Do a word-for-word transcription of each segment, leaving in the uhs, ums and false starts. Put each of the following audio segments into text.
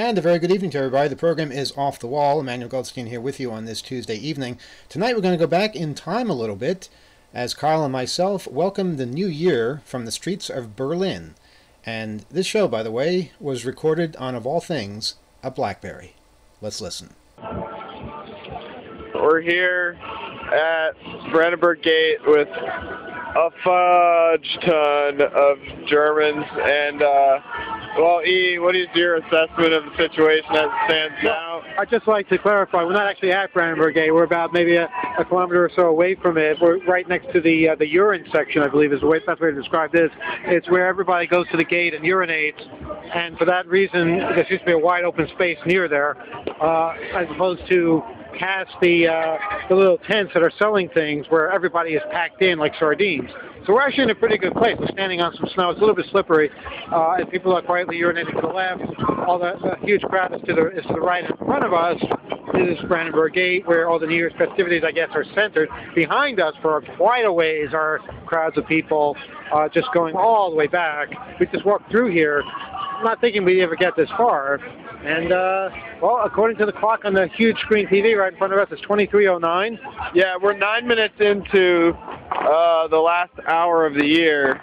And a very good evening to everybody. The program is Off the Wall. Emmanuel Goldstein here with you on this Tuesday evening. Tonight we're going to go back in time a little bit as Carl and myself welcome the new year from the streets of Berlin. And this show, by the way, was recorded on, of all things, a BlackBerry. Let's listen. We're here at Brandenburg Gate with a fudge ton of Germans, and uh, well, E, what is your assessment of the situation as it stands now? I'd just like to clarify, we're not actually at Brandenburg Gate. We're about maybe a, a kilometer or so away from it. We're right next to the uh, the urine section, I believe is the way, that's the way to describe this. It's where everybody goes to the gate and urinates, and for that reason, there seems to be a wide open space near there, uh, as opposed to past the, uh, the little tents that are selling things where everybody is packed in like sardines. So we're actually in a pretty good place. We're standing on some snow. It's a little bit slippery, uh, and people are quietly urinating to the left. All the, the huge crowd is to the is to the right. In front of us is Brandenburg Gate, where all the New Year's festivities, I guess, are centered. Behind us, for quite a ways, are crowds of people uh, just going all the way back. We just walked through here, not thinking we'd ever get this far. And, uh, well, according to the clock on the huge screen T V right in front of us, it's twenty-three oh nine. Yeah, we're nine minutes into uh, the last hour of the year.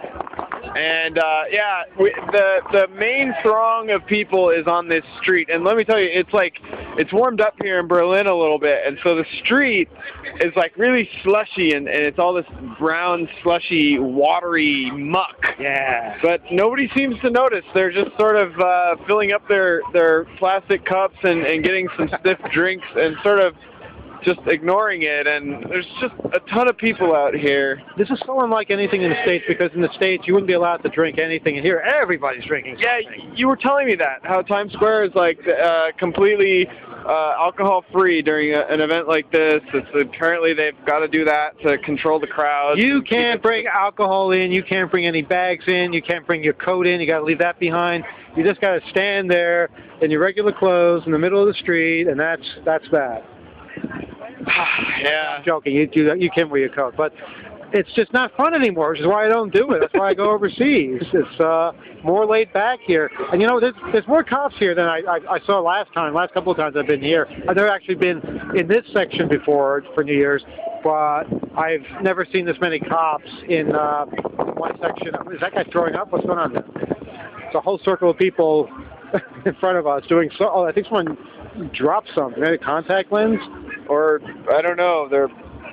And, uh, yeah, we, the the main throng of people is on this street. And let me tell you, it's like, it's warmed up here in Berlin a little bit. And so the street is like really slushy, and, and it's all this brown, slushy, watery muck. Yeah. But nobody seems to notice. They're just sort of uh, filling up their, their plastic cups and, and getting some stiff drinks and sort of just ignoring it, and there's just a ton of people out here. This is so unlike anything in the States, because in the States you wouldn't be allowed to drink anything, and here everybody's drinking something. Yeah, you were telling me that, how Times Square is like uh, completely uh, alcohol-free during a, an event like this. It's, apparently they've got to do that to control the crowd. You can't bring alcohol in, you can't bring any bags in, you can't bring your coat in, you got to leave that behind. You just got to stand there in your regular clothes in the middle of the street, and that's that's that. Yeah. I'm joking. You do that. You can wear your coat, but it's just not fun anymore. Which is why I don't do it. That's why I go overseas. It's uh, more laid back here, and you know, there's there's more cops here than I, I I saw last time. Last couple of times I've been here. I've never actually been in this section before for New Year's, but I've never seen this many cops in uh, one section. Is that guy throwing up? What's going on there? It's a whole circle of people in front of us doing so. Oh, I think someone dropped something. Maybe a contact lens. Or, I don't know, they're,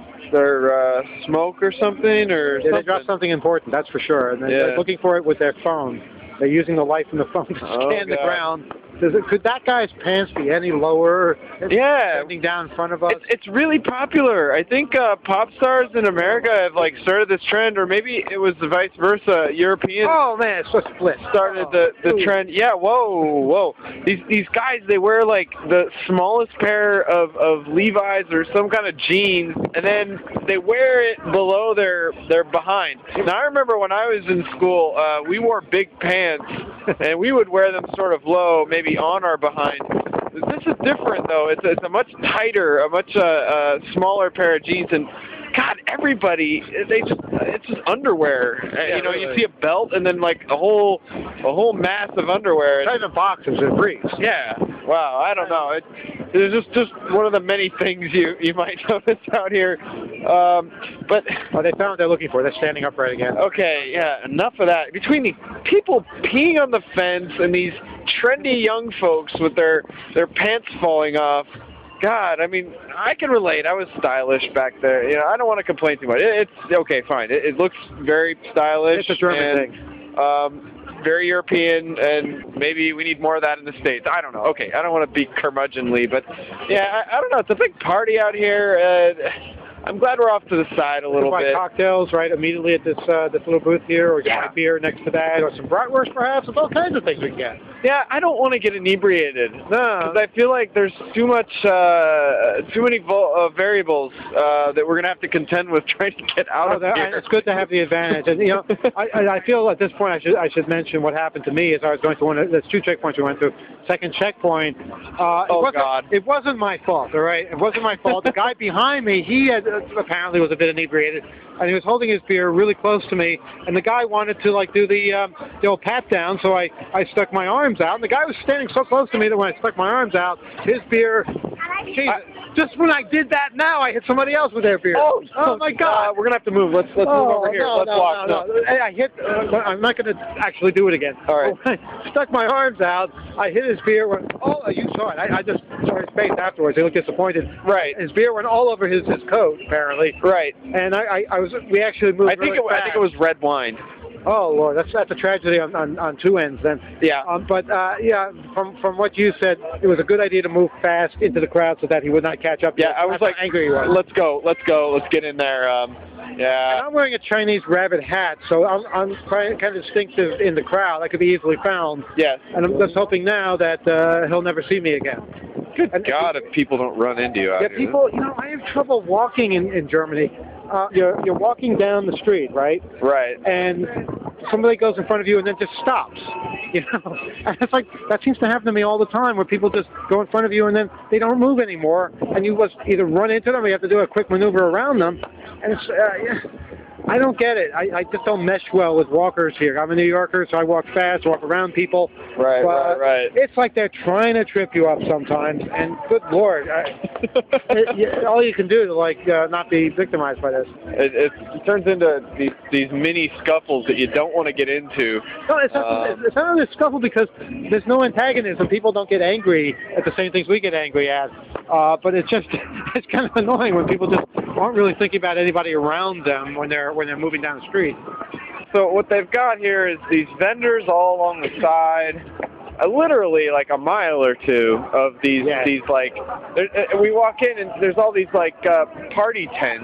they're uh, smoke or something, or yeah, something. They dropped something important, that's for sure. And they're, yeah. they're looking for it with their phone. They're using the light from the phone to Oh, scan the God. ground. Does it, could that guy's pants be any lower? Yeah. Standing down in front of us? It's, it's really popular. I think uh, pop stars in America have like started this trend, or maybe it was the vice versa. Europeans Oh, man, it's so split. started the, the Ooh. trend. Yeah, whoa, whoa. These these guys, they wear like the smallest pair of, of Levi's or some kind of jeans, and then they wear it below their, their behind. Now, I remember when I was in school, uh, we wore big pants, and we would wear them sort of low, maybe on our behind. This is different, though. It's, it's a much tighter, a much uh, uh, smaller pair of jeans, and God, everybody, they just, it's just underwear. Yeah, you know, really. you see a belt and then like a whole, a whole mass of underwear. It's even boxes and briefs. Yeah. Wow. I don't know. It, it's just, just one of the many things you, you might notice out here. Um, but Oh, they found what they're looking for. They're standing upright again. okay, yeah. Enough of that. Between the people peeing on the fence and these trendy young folks with their their pants falling off. God, I mean, I can relate. I was stylish back there. You know, I don't want to complain too much. It, it's okay, fine. It, it looks very stylish. It's a German and, thing. Um, very European, and maybe we need more of that in the States. I don't know. Okay, I don't want to be curmudgeonly, but yeah, I, I don't know. It's a big party out here. Uh, I'm glad we're off to the side a You little can buy bit. cocktails right immediately at this uh, this little booth here, or you can Yeah. buy beer next to that, or some bratwurst perhaps. There's all kinds of things we can get. Yeah, I don't want to get inebriated. No. Because I feel like there's too much, uh, too many vo- uh, variables uh, that we're going to have to contend with trying to get out Oh, of that, here. it's good to have the advantage. And, you know, I, I I feel at this point I should I should mention what happened to me as I was going through one of, there's two checkpoints we went through. Second checkpoint. Uh, it Oh, wasn't, God. It wasn't my fault, all right? It wasn't my fault. The guy behind me, he had, uh, apparently was a bit inebriated, and he was holding his beer really close to me, and the guy wanted to, like, do the, um, the old pat down, so I, I stuck my arm arms out, and the guy was standing so close to me that when I stuck my arms out, his beer, geez, I, just when I did that now, I hit somebody else with their beer. Oh, oh my God. Uh, we're going to have to move. Let's let's oh, move over here. No, let's no, walk. No, no. I, I hit, uh, I'm not going to actually do it again. All right. When I stuck my arms out, I hit his beer. Went, oh, you saw it. I, I just saw his face afterwards. He looked disappointed. Right. His beer went all over his, his coat, apparently. Right. And I, I, I was, we actually moved I think really it, fast. I think it was red wine. Oh Lord, that's that's a tragedy on, on, on two ends then. Yeah. Um, but uh, yeah, from from what you said, it was a good idea to move fast into the crowd so that he would not catch up. Yeah, I was that's like, how angry he was. Let's go, let's go, let's get in there. Um, yeah. And I'm wearing a Chinese rabbit hat, so I'm I'm kind of distinctive in the crowd. I could be easily found. Yes. And I'm just hoping now that uh, he'll never see me again. Good and, God, if people don't run into you out yeah, here. people. You know, I have trouble walking in in Germany. Uh, you're you're walking down the street, right? Right. And somebody goes in front of you and then just stops. You know, and it's like that seems to happen to me all the time, where people just go in front of you and then they don't move anymore, and you must either run into them or you have to do a quick maneuver around them. And it's, uh, yeah, I don't get it. I, I just don't mesh well with walkers here. I'm a New Yorker, so I walk fast, walk around people. Right, but right, right. It's like they're trying to trip you up sometimes, and good Lord, I, it, you, all you can do to like uh, not be victimized by this. It, it, it turns into these, these mini scuffles that you don't want to get into. No, it's not, um, it's not really a scuffle because there's no antagonism. People don't get angry at the same things we get angry at. Uh, but it's just it's kind of annoying when people just aren't really thinking about anybody around them when they're when they're moving down the street. So what they've got here is these vendors all along the side, uh, literally like a mile or two of these yeah. these like. There, uh, we walk in and there's all these like uh, party tents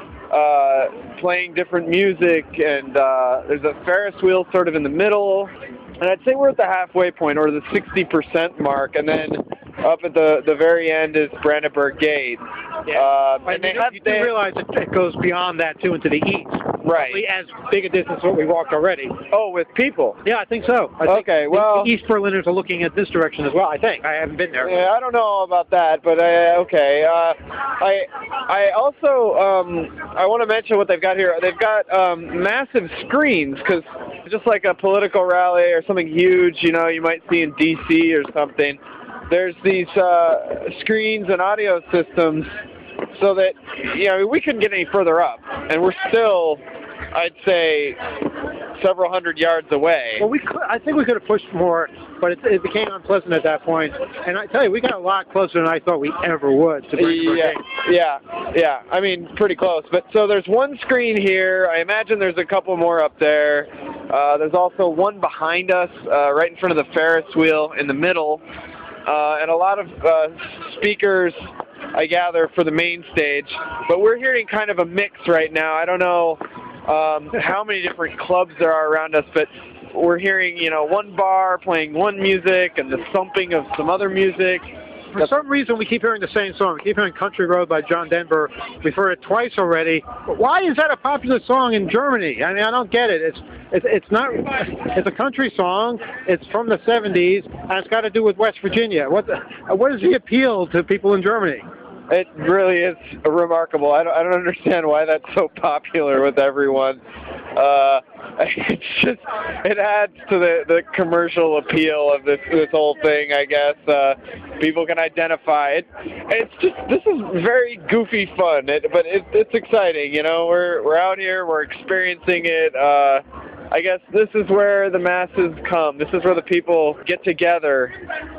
uh, playing different music, and uh, there's a Ferris wheel sort of in the middle, and I'd say we're at the halfway point or the sixty percent mark, and then up at the the very end is Brandenburg Gate. Yeah. Uh, but and they you, have, you do they, realize it, it goes beyond that too into the east. Right. Probably as big a distance as what we walked already. Oh, with people. Yeah, I think so. I think okay, well, the East Berliners are looking at this direction as well. I think I haven't been there. Yeah, I don't know about that, but uh, okay. Uh, I I also um, I want to mention what they've got here. They've got um, massive screens because just like a political rally or something huge, you know, you might see in D C or something. There's these uh, screens and audio systems so that, you know, we couldn't get any further up, and we're still, I'd say, several hundred yards away. Well, we could, I think we could have pushed more, but it, it became unpleasant at that point. And I tell you, we got a lot closer than I thought we ever would to Brandenburg Yeah, Gate. yeah, yeah. I mean, pretty close. But so there's one screen here. I imagine there's a couple more up there. Uh, there's also one behind us, uh, right in front of the Ferris wheel in the middle. Uh, and a lot of uh, speakers, I gather, for the main stage. But we're hearing kind of a mix right now. I don't know um, how many different clubs there are around us, but we're hearing, you know, one bar playing one music and the thumping of some other music. For some reason, we keep hearing the same song. We keep hearing Country Road by John Denver. We've heard it twice already. But why is that a popular song in Germany? I mean, I don't get it. It's it's, it's not. It's a country song. It's from the seventies, and it's got to do with West Virginia. What the, what is the appeal to people in Germany? It really is remarkable. I don't, I don't understand why that's so popular with everyone. Uh, it's just, it adds to the, the commercial appeal of this this whole thing, I guess. Uh, people can identify it. It's just, this is very goofy fun, it, but it, it's exciting, you know. We're, we're out here, we're experiencing it. Uh, I guess this is where the masses come. This is where the people get together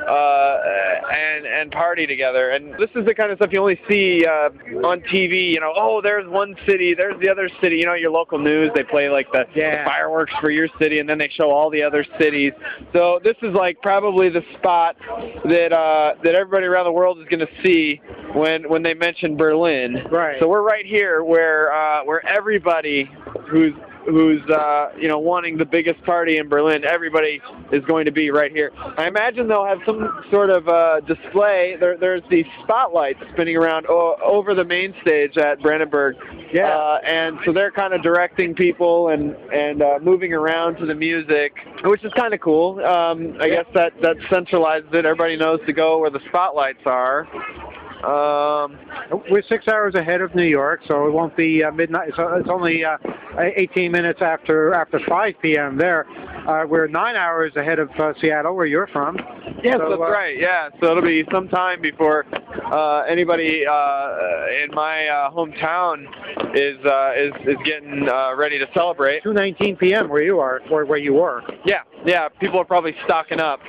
uh, and and party together. And this is the kind of stuff you only see uh, on T V. You know, oh, there's one city, there's the other city. You know, your local news, they play like the, yeah. the fireworks for your city, and then they show all the other cities. So this is like probably the spot that uh, that everybody around the world is going to see when when they mention Berlin. Right. So we're right here where uh, where everybody who's who's, uh, you know, wanting the biggest party in Berlin, everybody is going to be right here. I imagine they'll have some sort of uh, display. There, there's these spotlights spinning around o over the main stage at Brandenburg. Yeah. Uh, and so they're kind of directing people and, and uh, moving around to the music, which is kind of cool. Um, I guess that, that centralizes it. Everybody knows to go where the spotlights are. Um, We're six hours ahead of New York, so it won't be uh, midnight. So it's only uh, eighteen minutes after after five P M there. Uh, we're nine hours ahead of uh, Seattle, where you're from. Yes, so, that's uh, right. Yeah, so it'll be some time before uh, anybody uh, in my uh, hometown is uh, is is getting uh, ready to celebrate. two nineteen P M where you are, or where you were. Yeah, yeah. People are probably stocking up.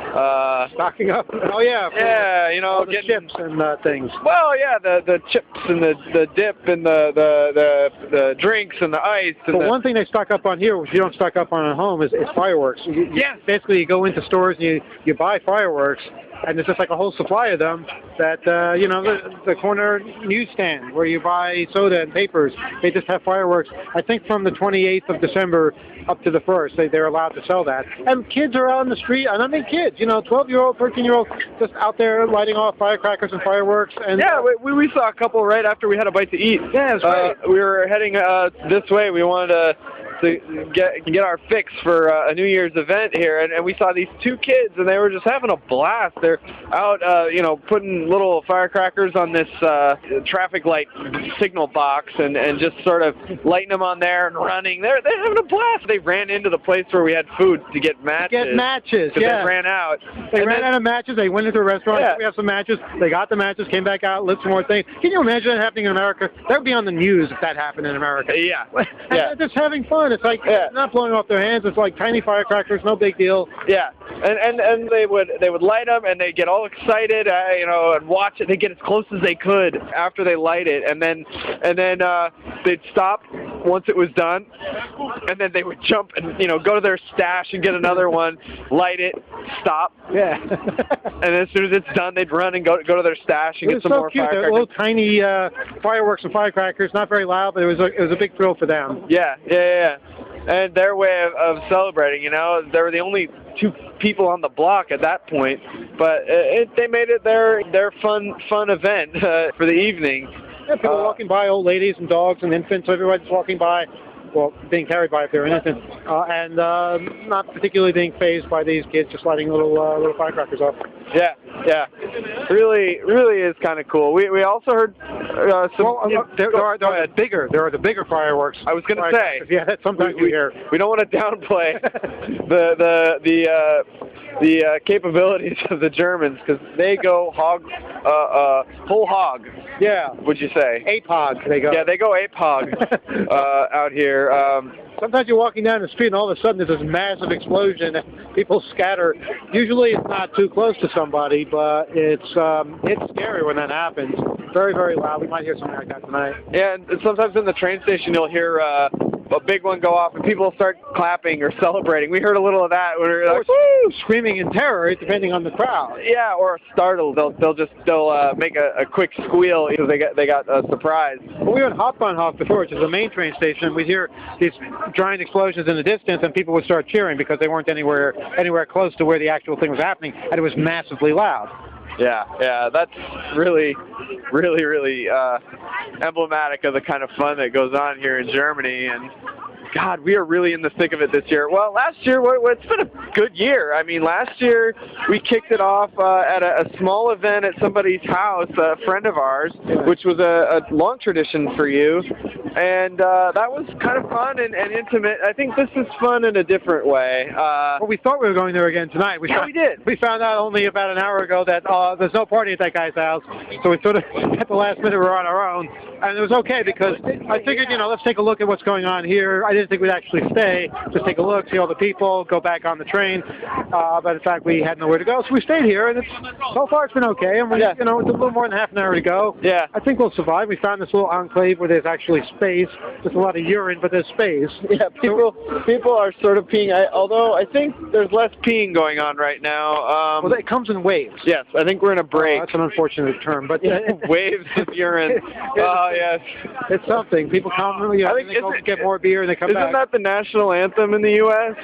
Uh, Stocking up. Oh yeah. Yeah, you know, all the getting chips and uh, things. Well, yeah, the the chips and the the dip and the the the, the drinks and the ice. And But the, one thing they stock up on here, which you don't stock up on at home, is, is fireworks. You, you, Yes. Basically, you go into stores and you, you buy fireworks, and there's just like a whole supply of them that, uh, you know, the, the corner newsstand where you buy soda and papers, they just have fireworks. I think from the twenty-eighth of December up to the first, they, they're allowed to sell that. And kids are out on the street, and I mean kids, you know, twelve-year-old, thirteen-year-old, just out there lighting off firecrackers and fireworks. And Yeah, we, we saw a couple right after we had a bite to eat. Yeah, that's uh, right. We were heading uh, this way. We wanted to, to get get our fix for uh, a New Year's event here, and, and we saw these two kids, and they were just having a blast. They're out, uh, you know, putting little firecrackers on this uh, traffic light signal box, and, and just sort of lighting them on there and running. They're they're having a blast. They ran into the place where we had food to get matches. Get matches, 'cause yeah. They ran out. They And ran then- out of matches. They went into a restaurant. Yeah. We have some matches. They got the matches, came back out, lit some more things. Can you imagine that happening in America? That would be on the news if that happened in America. Yeah. And Yeah. they're just having fun. It's like Yeah. not blowing off their hands. It's like tiny firecrackers, no big deal. Yeah, and and and they would they would light them, and they get all excited, uh, you know, and watch it. They get as close as they could after they light it, and then and then uh, they'd stop once it was done, and then they would jump and you know go to their stash and get another one, light it, stop, Yeah. and as soon as it's done, they'd run and go go to their stash and It get was some so more cute. They're firecrackers. little tiny uh, fireworks and firecrackers, not very loud, but it was a, it was a big thrill for them. Yeah, yeah, yeah. And their way of, of celebrating, you know, they were the only two people on the block at that point, but it, it, they made it their their fun fun event uh, for the evening. Yeah, people Uh, walking by, old ladies and dogs and infants, everybody's walking by. Well, being carried by if they're innocent, uh, and uh, not particularly being fazed by these kids just lighting little uh, little firecrackers off. Yeah, yeah, really, really is kind of cool. We we also heard uh, some. Well, uh, there, there are, there are the bigger, there are the bigger fireworks. I was going to say, Yeah, that's sometimes we, you hear. we don't want to downplay the the the uh, the uh, capabilities of the Germans because they go hog, uh, uh, whole hog. Yeah, Would you say? ape hog. They go. Yeah, they go ape hog uh, out here. Um, Sometimes you're walking down the street and all of a sudden there's this massive explosion and people scatter. Usually it's not too close to somebody, but it's um, it's scary when that happens. Very, very loud. We might hear something like that tonight. yeah, and sometimes in the train station you'll hear uh, a big one go off and people start clapping or celebrating. We heard a little of that. We were Or like, woo! screaming in terror, depending on the crowd. Yeah, or startled. They'll they'll just they'll uh, make a, a quick squeal because they got they got a surprise. Well, we were in Hauptbahnhof before, which is the main train station. We'd hear these giant explosions in the distance, and people would start cheering because they weren't anywhere anywhere close to where the actual thing was happening, and it was massively loud. Yeah, yeah, that's really, really, really uh, emblematic of the kind of fun that goes on here in Germany. And God, we are really in the thick of it this year. Well, last year, well, it's been a good year. I mean, last year we kicked it off uh, at a, a small event at somebody's house, a friend of ours, which was a, a long tradition for you. And uh, that was kind of fun and, and intimate. I think this is fun in a different way. Uh, Well, we thought we were going there again tonight. We yeah, found, we did. We found out only about an hour ago that uh, there's no party at that guy's house, so we sort of, at the last minute, we were on our own. And it was okay because I figured, you know, let's take a look at what's going on here. I didn't think we'd actually stay, just take a look, see all the people, go back on the train. Uh, but in fact, we had nowhere to go, so we stayed here, and it's, so far it's been okay. And we, Yeah. you know, it's a little more than half an hour to go. Yeah. I think we'll survive. We found this little enclave where there's actually space. There's a lot of urine, but there's space. Yeah, people people are sort of peeing. I, although I think there's less peeing going on right now. Um, Well, it comes in waves. yes, I think we're in a break. Oh, that's an unfortunate term, but Waves of urine. Oh yes. it's something. People come, you know, I think they go isn't- get more beer and they come Isn't back. that the national anthem in the U S?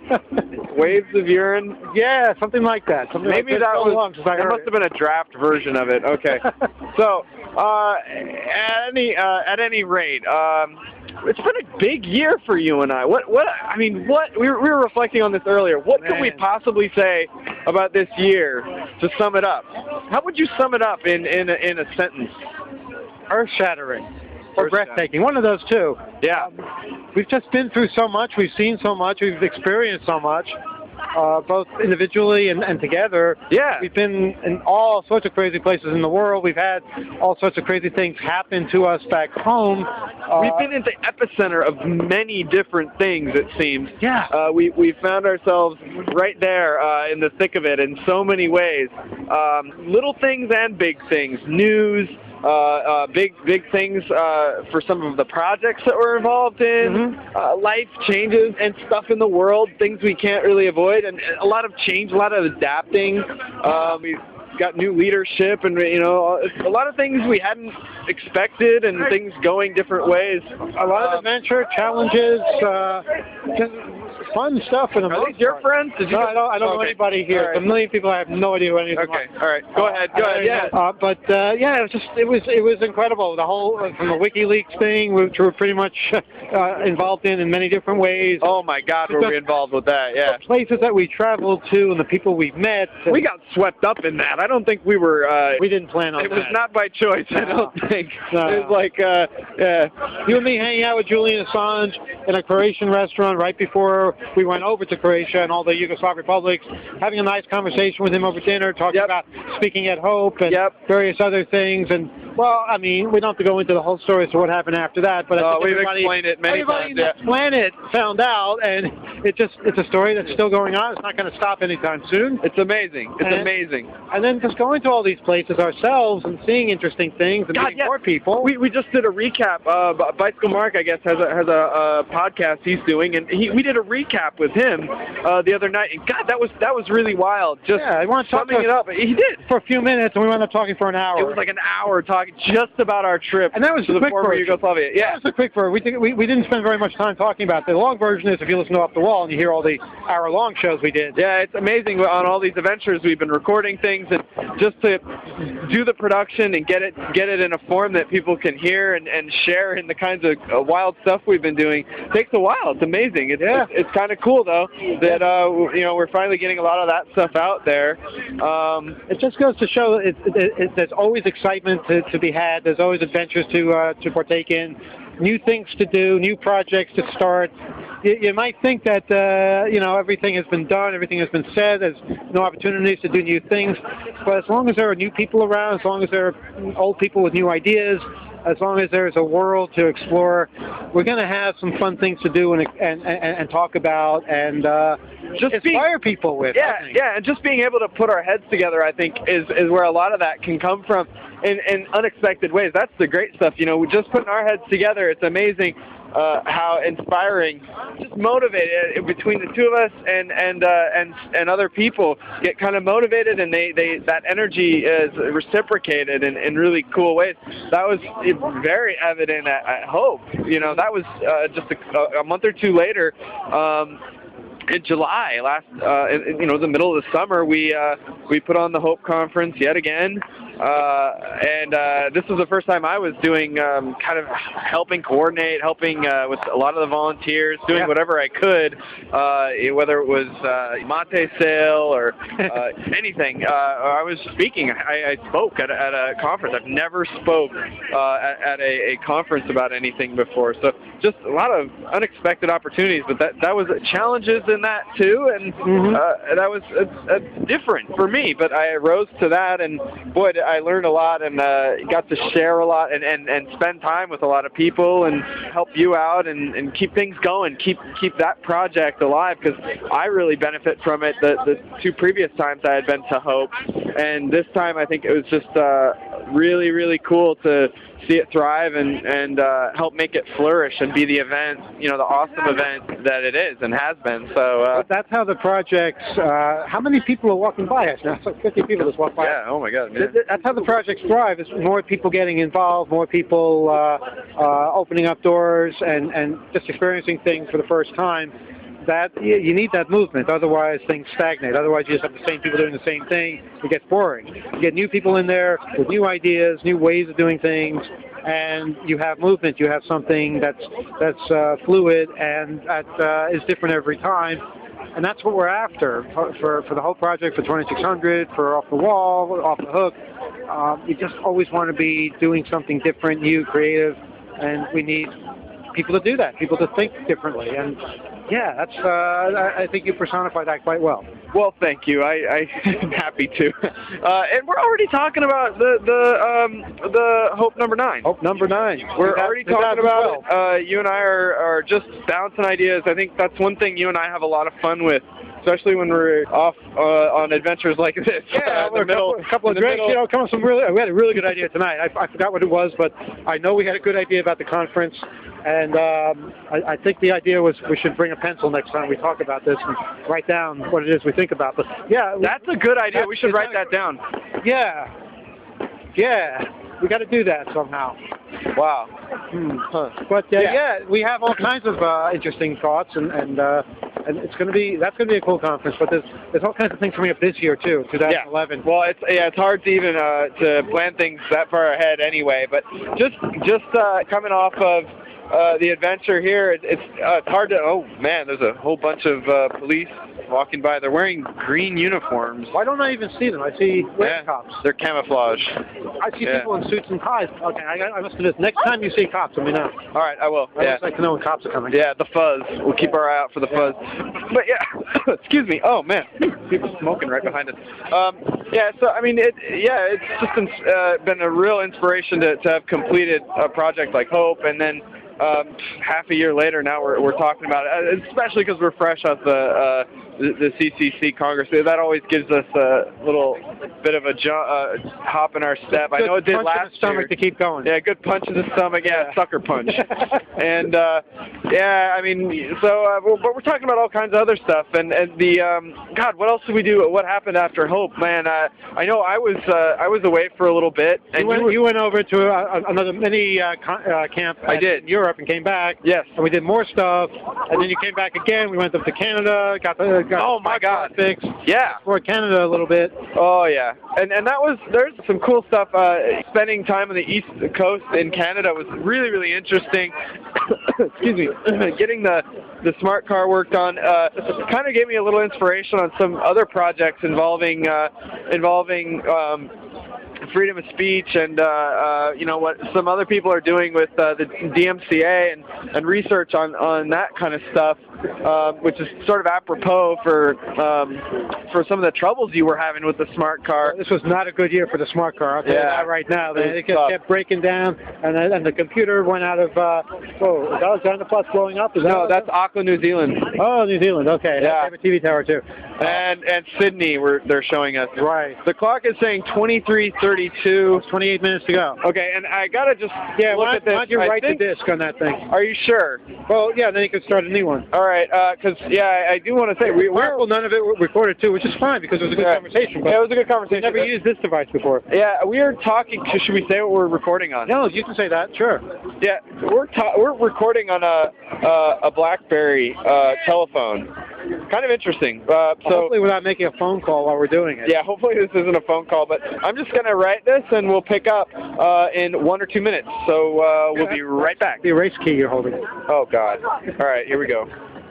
Waves of urine. Yeah, something like that. Something Maybe like that so was. long since I That heard must have been a draft version of it. Okay. So, uh, at any uh, at any rate, um, it's been a big year for you and I. What what I mean, what we were, we were reflecting on this earlier. What could we Man. possibly say about this year to sum it up? How would you sum it up in in a, in a sentence? Earth-shattering or Earth-shattering. breathtaking. One of those two. Yeah. we've just been through so much. We've seen so much. We've experienced so much. Uh, both individually and, and together. Yeah. We've been in all sorts of crazy places in the world. We've had all sorts of crazy things happen to us back home. Uh, We've been in the epicenter of many different things, it seems. Yeah. Uh, we, we found ourselves right there uh, in the thick of it in so many ways. Um, little things and big things. News, uh, uh, big big things uh, for some of the projects that we're involved in, mm-hmm. uh, life changes and stuff in the world, things we can't really avoid, and a lot of change, a lot of adapting. Um, we've got new leadership, and you know, a lot of things we hadn't expected, and things going different ways. A lot of adventure, challenges, uh, just fun stuff. In a Are these your friends? Did you no, just... I don't, I don't okay. know anybody here. Right. A million people, I have no idea who any of them Okay, are. all right. Go ahead. Go ahead. Yeah. Uh, but uh, yeah, it was just it was it was incredible. The whole uh, from the WikiLeaks thing, which we're pretty much uh, involved in in many different ways. Oh my God, were we involved with that? Yeah. The places that we traveled to and the people we've met. We got swept up in that. I don't think we were. Uh, we didn't plan on it that. It was not by choice. I don't think. No. It was like, uh, yeah. You and me hanging out with Julian Assange in a Croatian restaurant right before we went over to Croatia and all the Yugoslav republics, having a nice conversation with him over dinner, talking Yep. about speaking at Hope and Yep. various other things. And well, I mean, we don't have to go into the whole story as to what happened after that, but I Uh, think we've everybody, explained it many everybody times. on the planet found out, and it just it's a story that's still going on. It's not going to stop anytime soon. It's amazing. It's And- amazing. And then just going to all these places ourselves and seeing interesting things and God, meeting yeah. more people. We we just did a recap. Uh, B- Bicycle Mark, I guess, has a has a, uh podcast he's doing, and he we did a recap with him uh, the other night. And God, that was that was really wild. Just yeah, I want to talk summing to it up. He did. for a few minutes, and we wound up talking for an hour. It was like an hour talking just about our trip And that was to the the quick former version. Yugoslavia. Yeah. That was a quick version. We, think, we, we didn't spend very much time talking about it. The long version is if you listen to Off the Wall and you hear all the hour-long shows we did. Yeah, it's amazing on all these adventures. We've been recording things, and just to do the production and get it get it in a form that people can hear and, and share in the kinds of uh, wild stuff we've been doing takes a while. It's amazing. It's, Yeah. it's, it's kind of cool, though, that uh, you know, we're finally getting a lot of that stuff out there. Um, It just goes to show it, it, it, there's always excitement to, to be had. There's always adventures to uh, to partake in, new things to do, new projects to start. You, you might think that uh, you know everything has been done, everything has been said. There's no opportunities to do new things. But as long as there are new people around, as long as there are old people with new ideas, as long as there's a world to explore, we're going to have some fun things to do and and, and, and talk about and uh, Just inspire being- people with. Yeah, I think. yeah, and just being able to put our heads together, I think, is is where a lot of that can come from in, in unexpected ways. That's the great stuff, you know. Just putting our heads together, it's amazing uh, how inspiring, just motivated between the two of us and and uh, and and other people get kind of motivated, and they, they that energy is reciprocated in, in really cool ways. That was very evident at, at Hope. You know, that was uh, just a, a month or two later. Um, In July, last, uh, in, you know, the middle of the summer, we uh, we put on the Hope Conference yet again, uh, and uh, this was the first time I was doing um, kind of helping coordinate, helping uh, with a lot of the volunteers, doing Yeah. whatever I could, uh, whether it was uh, mate sale or uh, anything. Uh, I was speaking. I, I spoke at a, at a conference. I've never spoke uh, at, at a, a conference about anything before. So just a lot of unexpected opportunities, but that that was challenges in that too, and Mhm. uh, that was uh, uh, different for me. But I rose to that, and boy, I learned a lot, and uh, got to share a lot, and, and, and spend time with a lot of people, and help you out, and, and keep things going, keep keep that project alive, because I really benefit from it. The the two previous times I had been to Hope, and this time I think it was just uh, really really cool to see it thrive and and uh, help make it flourish and be the event, you know, the awesome event that it is and has been. So uh, But that's how the projects. Uh, how many people are walking by us now? It's like fifty people just walk by. yeah, oh my God, man. Th- th- That's how the projects thrive. Is more people getting involved, more people uh, uh, opening up doors, and and just experiencing things for the first time. That you, you need that movement. Otherwise, things stagnate. Otherwise, you just have the same people doing the same thing. It gets boring. You get new people in there with new ideas, new ways of doing things, and you have movement. You have something that's that's uh, fluid and that uh, is different every time. And that's what we're after for, for, for the whole project, for twenty-six hundred, for Off the Wall, Off the Hook. Um, you just always want to be doing something different, new, creative, and we need people to do that, people to think differently. And yeah, that's uh, I, I think you personify that quite well. Well, thank you. I, I'm happy to. Uh, and we're already talking about the the um, the Hope Number Nine. Hope Number Nine. We're already talking about it. Uh, you and I are, are just bouncing ideas. I think that's one thing you and I have a lot of fun with, especially when we're off uh, on adventures like this. Yeah, uh, in the a middle, couple, a couple of in the drinks. middle. You know, come on, some really. We had a really good idea tonight. I, I forgot what it was, but I know we had a good idea about the conference. And um, I, I think the idea was we should bring a pencil next time we talk about this and write down what it is we think about. But yeah, that's a good idea. We should write that down. Yeah, yeah, we got to do that somehow. Wow. Hmm. Huh. But uh, yeah. Yeah. yeah, we have all kinds of uh, interesting thoughts, and and, uh, and it's going to be that's going to be a cool conference. But there's there's all kinds of things coming up this year too, twenty eleven. Yeah. Well, it's yeah, it's hard to even uh, to plan things that far ahead anyway. But just just uh, coming off of uh, the adventure here, it, it's uh, it's hard to. Oh man, there's a whole bunch of uh, police walking by. They're wearing green uniforms. Why don't I even see them? I see red Yeah. cops. They're camouflage. I see Yeah. people in suits and ties. Okay, I, I must do this. Next time you see cops, let me know. All right, I will. I Yeah. just like to know when cops are coming. Yeah, the fuzz. We'll keep our eye out for the fuzz. But yeah, excuse me. Oh man, people smoking right behind us. Um, yeah, so I mean, it. Yeah, it's just been, uh, been a real inspiration to, to have completed a project like Hope, and then um, half a year later, now we're we're talking about it, especially because we're fresh off the, uh, the the C C C Congress. That always gives us a little bit of a jump, uh, hop in our step. I know it did punch last in the stomach year. to keep going. Yeah, good punch in the stomach. Yeah, sucker punch. and uh, yeah, I mean, so uh, we're, but we're talking about all kinds of other stuff. And and the um, God, what else did we do? What happened after Hope, man? Uh, I know I was uh, I was away for a little bit. And You went, were- you went over to uh, another mini uh, con- uh, camp I at- did. in Europe and came back. Yes. And we did more stuff, and then you came back again. We went up to Canada, got the got Oh, the my God. fixed. Yeah. Explored Canada a little bit. Oh yeah, and and that was there's some cool stuff. Uh, spending time on the east coast in Canada was really really interesting. Excuse me. Getting the the smart car worked on uh, kind of gave me a little inspiration on some other projects involving uh, involving. Um, freedom of speech and uh, uh, you know what some other people are doing with uh, the D M C A and, and research on, on that kind of stuff, uh, which is sort of apropos for um, for some of the troubles you were having with the smart car. This was not a good year for the smart car. I'll tell you Yeah. that right now. It was It just tough. kept breaking down, and then- and the computer went out of. Uh, whoa, is Alexander Plus blowing up? Is that No, what- that's Auckland, New Zealand, Oh, New Zealand. Okay. Yeah. They have a T V tower too. and and Sydney. Where they're showing us. Right. The clock is saying twenty-three thirty-two. twenty-eight minutes to go. Okay, and I gotta just Yeah, look why, at this. why don't you I write think- the disc on that thing? Are you sure? Well, yeah, then you could start a new one. All right, because yeah, I, I do want to say we we're. Well, none of it was recorded too, which is fine because it was a good Yeah. conversation. But Yeah, it was a good we conversation. never used this device before. Yeah, we are talking. Should we say what we're recording on? No, you can say that. Sure. Yeah, we're ta- we're recording on a uh, a BlackBerry uh, telephone. Kind of interesting. Uh, so Hopefully, without making a phone call while we're doing it. yeah, hopefully this isn't a phone call, but I'm just gonna write this and we'll pick up uh, in one or two minutes. So uh, we'll be right back. The erase key you're holding. Oh God! All right, here we go.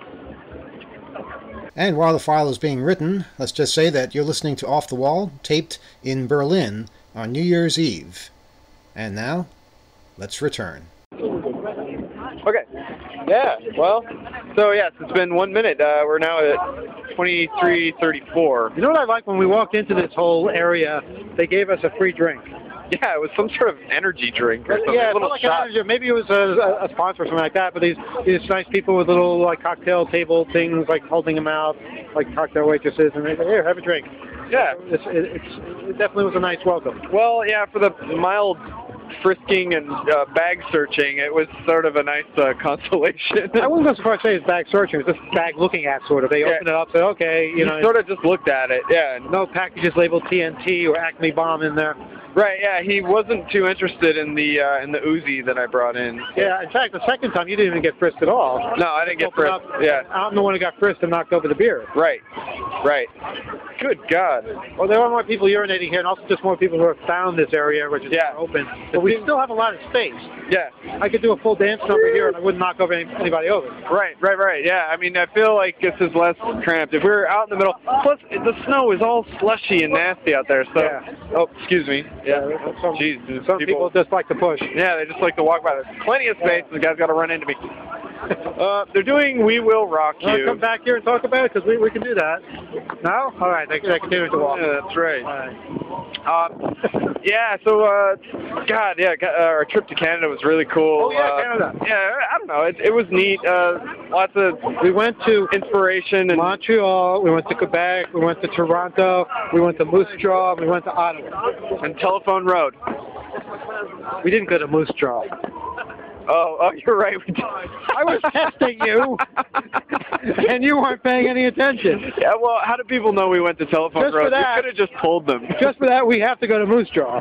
And while the file is being written, let's just say that you're listening to Off the Wall, taped in Berlin on New Year's Eve. And now, let's return. Okay. Yeah. Well. So yes, it's been one minute. Uh, we're now at twenty-three thirty-four. You know what I like when we walked into this whole area? They gave us a free drink. Yeah, it was some sort of energy drink or something. Yeah, a it's little not like shot. an energy- maybe it was a, a sponsor or something like that. But these these nice people with little like cocktail table things, like holding them out, like cocktail waitresses, and they say, "Here, have a drink." Yeah. It's, it, it's, it definitely was a nice welcome. Well, yeah, for the mild frisking and uh, bag searching, it was sort of a nice uh, consolation. I wouldn't go so far as to say it's bag searching. It's just bag looking at, sort of. They Yeah. opened it up, said, "Okay, you You know." sort of just looked at it, yeah. and- No packages labeled T N T or Acme Bomb in there. Right, yeah. He wasn't too interested in the uh, in the Uzi that I brought in. Yeah, in fact, the second time you didn't even get frisked at all. No, I didn't get Opened frisked. up, Yeah. I'm the one who got frisked and knocked over the beer. Right, right. Good God. Well, there are more people urinating here, and also just more people who have found this area, which is Yeah. open. But we still have a lot of space. Yeah. I could do a full dance number here, and I wouldn't knock over any, anybody over. Right, right, right. Yeah, I mean, I feel like this is less cramped. If we were out in the middle, plus the snow is all slushy and nasty out there. So, Yeah. oh, excuse me. Yeah. Some, Jeez, some people, just like to push. Yeah, they just like to walk by. There's plenty of space, and the guy's got to run into me. Uh, they're doing "We Will Rock Want to You." come back here and talk about it? Because we, we can do that. No? All right, they, they continue to walk. Yeah, that's right. All right. Um, yeah, so, uh, God, yeah, uh, our trip to Canada was really cool. Oh, yeah, uh, Canada. Yeah, I don't know. It, it was neat. Uh, lots of We went to inspiration. And Montreal, we went to Quebec, we went to Toronto, we went to Moose Jaw, we went to Ottawa. and Telephone Road. We didn't go to Moose Jaw. Oh, oh, you're right. We did. I was testing you, and you weren't paying any attention. Yeah, well, how do people know we went to Telephone Just for Road? that- You could have just told them. Just for that, we have to go to Moose Jaw.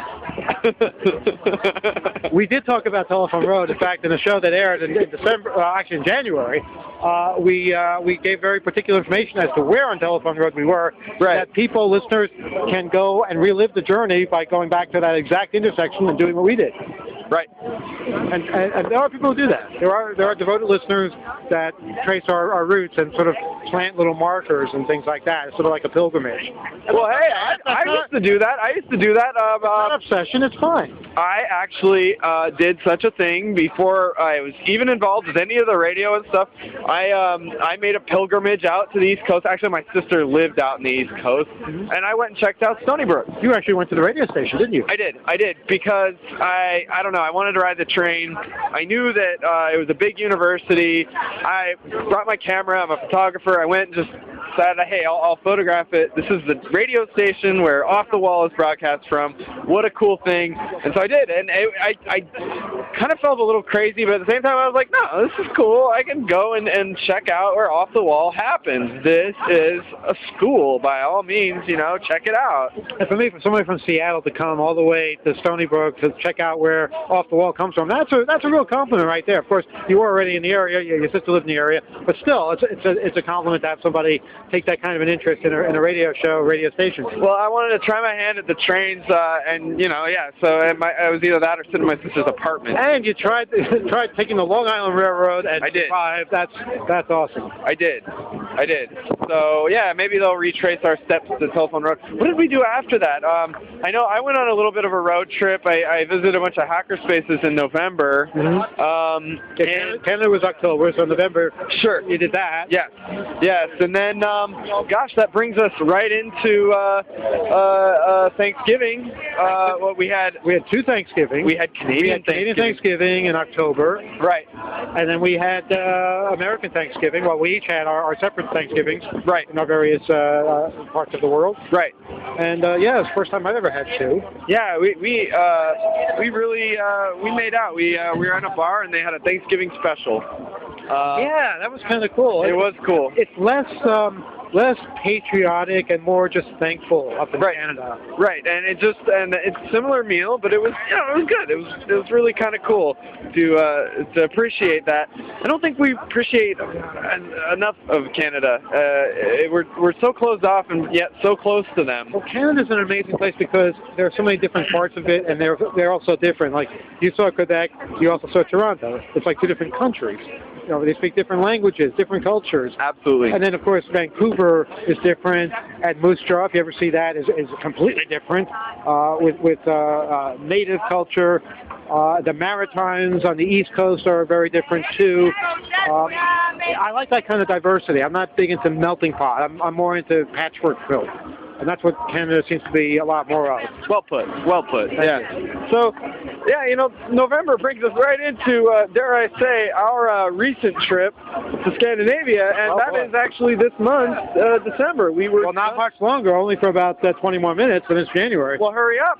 We did talk about Telephone Road. In fact, in a show that aired in, in December, uh, actually in January, uh, we uh, we gave very particular information as to where on Telephone Road we were. Right. That people, listeners, can go and relive the journey by going back to that exact intersection and doing what we did. Right. And, and, and there are people who do that. There are there are devoted listeners that trace our, our roots and sort of plant little markers and things like that. It's sort of like a pilgrimage. Well, hey, I, I used to do that. I used to do that. Um, It's not uh, obsession. It's fine. I actually uh, did such a thing before I was even involved with any of the radio and stuff. I um, I made a pilgrimage out to the East Coast. Actually, my sister lived out in the East Coast, and I went and checked out Stony Brook. You actually went to the radio station, didn't you? I did, I did, because I, I don't know, I wanted to ride the train. I knew that uh, it was a big university. I brought my camera, I'm a photographer. I went and just decided, hey, I'll, I'll photograph it. This is the radio station where Off the Wall is broadcast from. What a cool thing. And so I did, and I, I, I kind of felt a little crazy, but at the same time I was like, no, this is cool. I can go and, and check out where Off the Wall happens. This is a school, by all means, you know, check it out. And for me, for somebody from Seattle to come all the way to Stony Brook to check out where Off the Wall comes from, that's a that's a real compliment right there. Of course, you were already in the area, your your sister lived in the area, but still, it's a, it's a it's a compliment to have somebody take that kind of an interest in a, in a radio show, radio station. Well, I wanted to try my hand at the trains, uh, and you know, yeah. So it, my, it was either that or sit in my sister's apartment. And you tried tried taking the Long Island Railroad and I did. survived. That's that's awesome. I did, I did. So yeah, maybe they'll retrace our steps to Telephone Road. What did we do after that? Um, I know I went on a little bit of a road trip. I, I visited a bunch of hackerspaces in November. Mm-hmm. Um, Yeah, and Canada, Canada was October, so November. Sure. You did that. Yes, yes, and then, um, gosh, that brings us right into uh, uh, uh, Thanksgiving. Uh, what we had, We had two Thanksgivings. we had Canadian, We had Canadian Thanksgiving. Thanksgiving in October, Right, and then we had uh, American Thanksgiving. Well, we each had our, our separate Thanksgivings right, in our various uh, uh, parts of the world. right. And uh, yeah, it's the first time I've ever had two. Yeah, we we uh, we really uh, we made out. We uh, we were in a bar and they had a Thanksgiving special. Uh, Yeah, that was kind of cool. it was cool. It's less um, less patriotic and more just thankful up in Right. Canada. Right, and it just and it's a similar meal, but it was you know it was good. It was it was really kind of cool to uh, to appreciate that. I don't think we appreciate en- enough of Canada. Uh, we're we're so closed off and yet so close to them. Well, Canada's an amazing place because there are so many different parts of it, and they're they're also different. Like you saw Quebec, you also saw Toronto. It's like two different countries. You know, they speak different languages, different cultures. Absolutely. And then, of course, Vancouver is different. And Moose Jaw, if you ever see that, is, is completely different uh, with, with uh, uh, native culture. Uh, the Maritimes on the East Coast are very different, too. Um, I like that kind of diversity. I'm not big into melting pot. I'm, I'm more into patchwork quilt. And that's what Canada seems to be a lot more of. Well put. Well put. Thank Yeah. So, yeah, you know, November brings us right into, uh, dare I say, our uh, recent trip to Scandinavia, and Oh, that boy. is actually this month, uh, December. We were Well, not much longer, only for about uh, twenty more minutes, and it's January. Well, hurry up.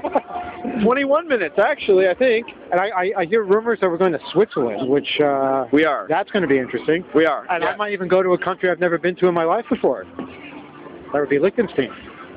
twenty-one minutes, actually, I think. And I, I, I hear rumors that we're going to Switzerland, which uh, We are. that's going to be interesting. We are. And yeah. I might even go to a country I've never been to in my life before. That would be Liechtenstein.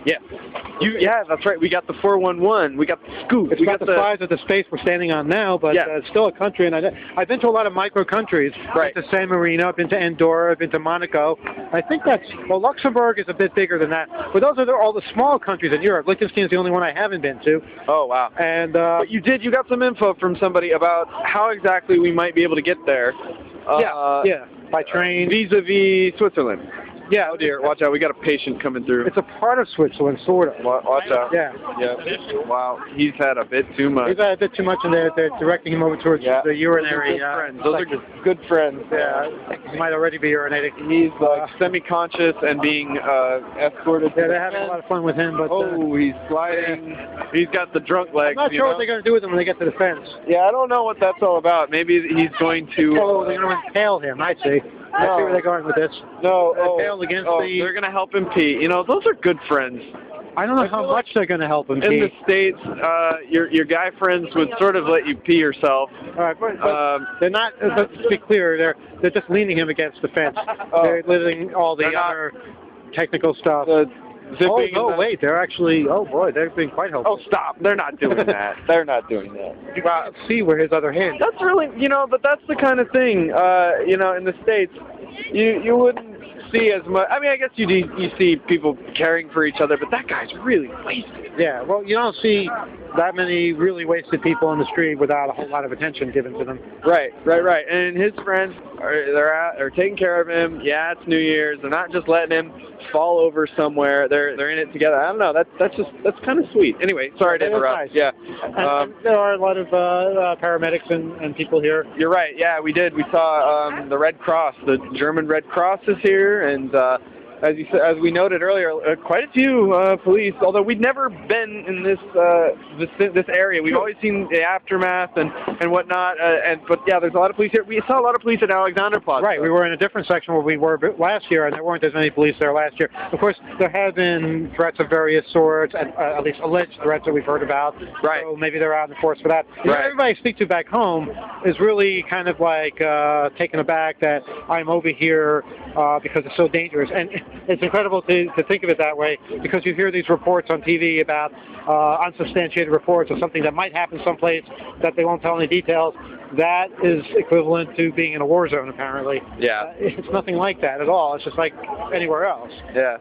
Yeah. You, yeah, that's right. We got the four one one. We got the Scoop. It's we about got the, the size of the space we're standing on now, but yeah. uh, it's still a country. And I, I've been to a lot of micro countries. Right. I've been to San Marino, I've been to Andorra, I've been to Monaco. I think that's, well, Luxembourg is a bit bigger than that. But those are the, all the small countries in Europe. Liechtenstein is the only one I haven't been to. Oh, wow. And uh, But you did, you got some info from somebody about how exactly we might be able to get there. Uh, yeah, yeah, by train. Vis-a-vis Switzerland. Yeah. Oh dear, watch out, we got a patient coming through. It's a part of Switzerland, sort of. Watch out. Yeah. Yeah. Wow, he's had a bit too much. He's had a bit too much, and they're, they're directing him over towards yeah. the urinary. Those are good uh, friends. Those are good, good friends. Yeah, he might already be urinating. He's like uh, semi-conscious and being uh, escorted. Yeah, they're having a lot of fun with him, but oh, uh, he's sliding. He's got the drunk legs. I'm not sure you know? what they're going to do with him when they get to the fence. Yeah, I don't know what that's all about. Maybe he's going to. Oh, they're going to impale him. I see. I No. see where they're going with this. No, They're oh, impaled against oh, the. they're going to help him pee. You know, those are good friends. I don't know I how feel much like they're going to help him In pee. the States, uh, your your guy friends would sort of let you pee yourself. All right, but, but Um, they're not. Uh, let's be clear. They're they're just leaning him against the fence. Oh. They're leaving all the They're not- other technical stuff. the zipping oh and no! the- Wait, they're actually. Oh boy, they're being quite helpful. Oh, stop. They're not doing that. They're not doing that. You can see where his other hand. That's really, you know, but that's the kind of thing, uh, you know, in the States, you you wouldn't see as much. I mean, I guess you do, you see people caring for each other, but that guy's really wasted. Yeah, well, you don't see that many really wasted people on the street without a whole lot of attention given to them. Right, right, right. And his friends are they're out, they're taking care of him. Yeah, it's New Year's. They're not just letting him fall over somewhere. They're they're in it together. I don't know. That's that's just that's kind of sweet. Anyway, sorry to That is interrupt. nice. Yeah. And, Um, and there are a lot of uh, uh, paramedics and, and people here. You're right. Yeah, we did. We saw um, the Red Cross. The German Red Cross is here, and uh, as you said, as we noted earlier, uh, quite a few uh, police. Although we'd never been in this uh, this this area, we've always seen the aftermath and and whatnot. Uh, and but yeah, there's a lot of police here. We saw a lot of police at Alexanderplatz. Right, we were in a different section where we were last year, and there weren't as many police there last year. Of course, there have been threats of various sorts, and, uh, at least alleged threats that we've heard about. Right. So maybe they're out in force for that. You know, Right. everybody I speak to back home is really kind of like uh, taken aback that I'm over here uh, because it's so dangerous. And it's incredible to, to think of it that way, because you hear these reports on T V about uh, unsubstantiated reports of something that might happen someplace that they won't tell any details. That is equivalent to being in a war zone, apparently. Yeah. Uh, it's nothing like that at all. It's just like anywhere else. Yeah.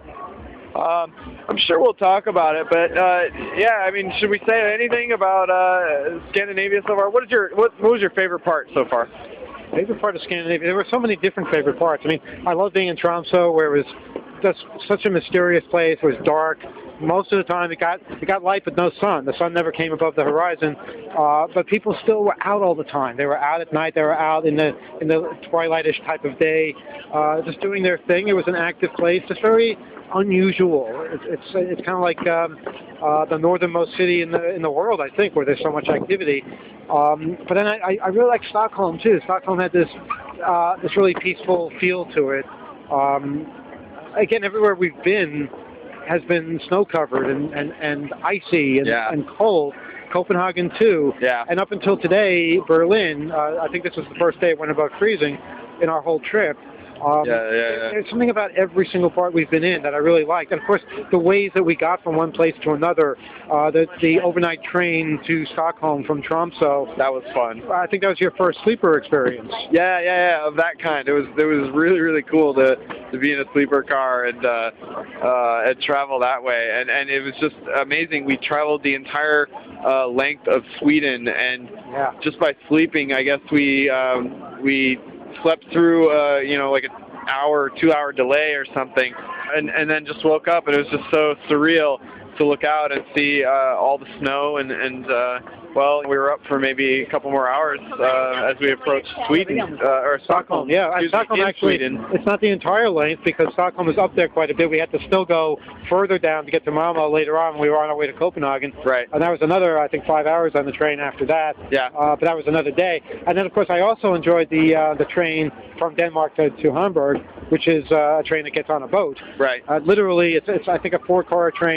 Um, I'm sure we'll talk about it, but uh, yeah, I mean, should we say anything about uh, Scandinavia so far? What is your what, what was your favorite part so far? Favorite part of Scandinavia? There were so many different favorite parts. I mean, I love being in Tromsø, where it was just such a mysterious place. It was dark. Most of the time, it got it got light, but no sun. The sun never came above the horizon. Uh, but people still were out all the time. They were out at night. They were out in the in the twilightish type of day, uh, just doing their thing. It was an active place. Just very unusual. It's it's, it's kind of like um, uh, the northernmost city in the in the world, I think, where there's so much activity. Um, but then I, I really like Stockholm too. Stockholm had this uh, this really peaceful feel to it. Um, again, everywhere we've been has been snow covered and, and, and icy and, Yeah. and cold. Copenhagen too. Yeah. And up until today, Berlin. Uh, I think this was the first day it went above freezing in our whole trip. Um, Yeah, yeah, yeah. There's something about every single part we've been in that I really liked. And of course, the ways that we got from one place to another, uh, the, the overnight train to Stockholm from Tromsø. That was fun. I think that was your first sleeper experience. Yeah, yeah, yeah, of that kind. It was it was really really cool to to be in a sleeper car and uh, uh, and travel that way. And and it was just amazing. We traveled the entire uh, length of Sweden, and Yeah. just by sleeping, I guess we um, we slept through uh, you know like an hour, two hour delay or something, and and then just woke up, and it was just so surreal to look out and see uh, all the snow and and uh, well, we were up for maybe a couple more hours uh, as we approached Sweden uh, or Stockholm. Yeah, and Excuse me, Stockholm in actually, Sweden. it's not the entire length because Stockholm is up there quite a bit. We had to still go further down to get to Malmö later on when we were on our way to Copenhagen. Right. And that was another, I think, five hours on the train after that. Yeah. Uh, but that was another day. And then, of course, I also enjoyed the uh, the train from Denmark to, to Hamburg, which is uh, a train that gets on a boat. Right. Uh, literally, it's, it's, I think, a four-car train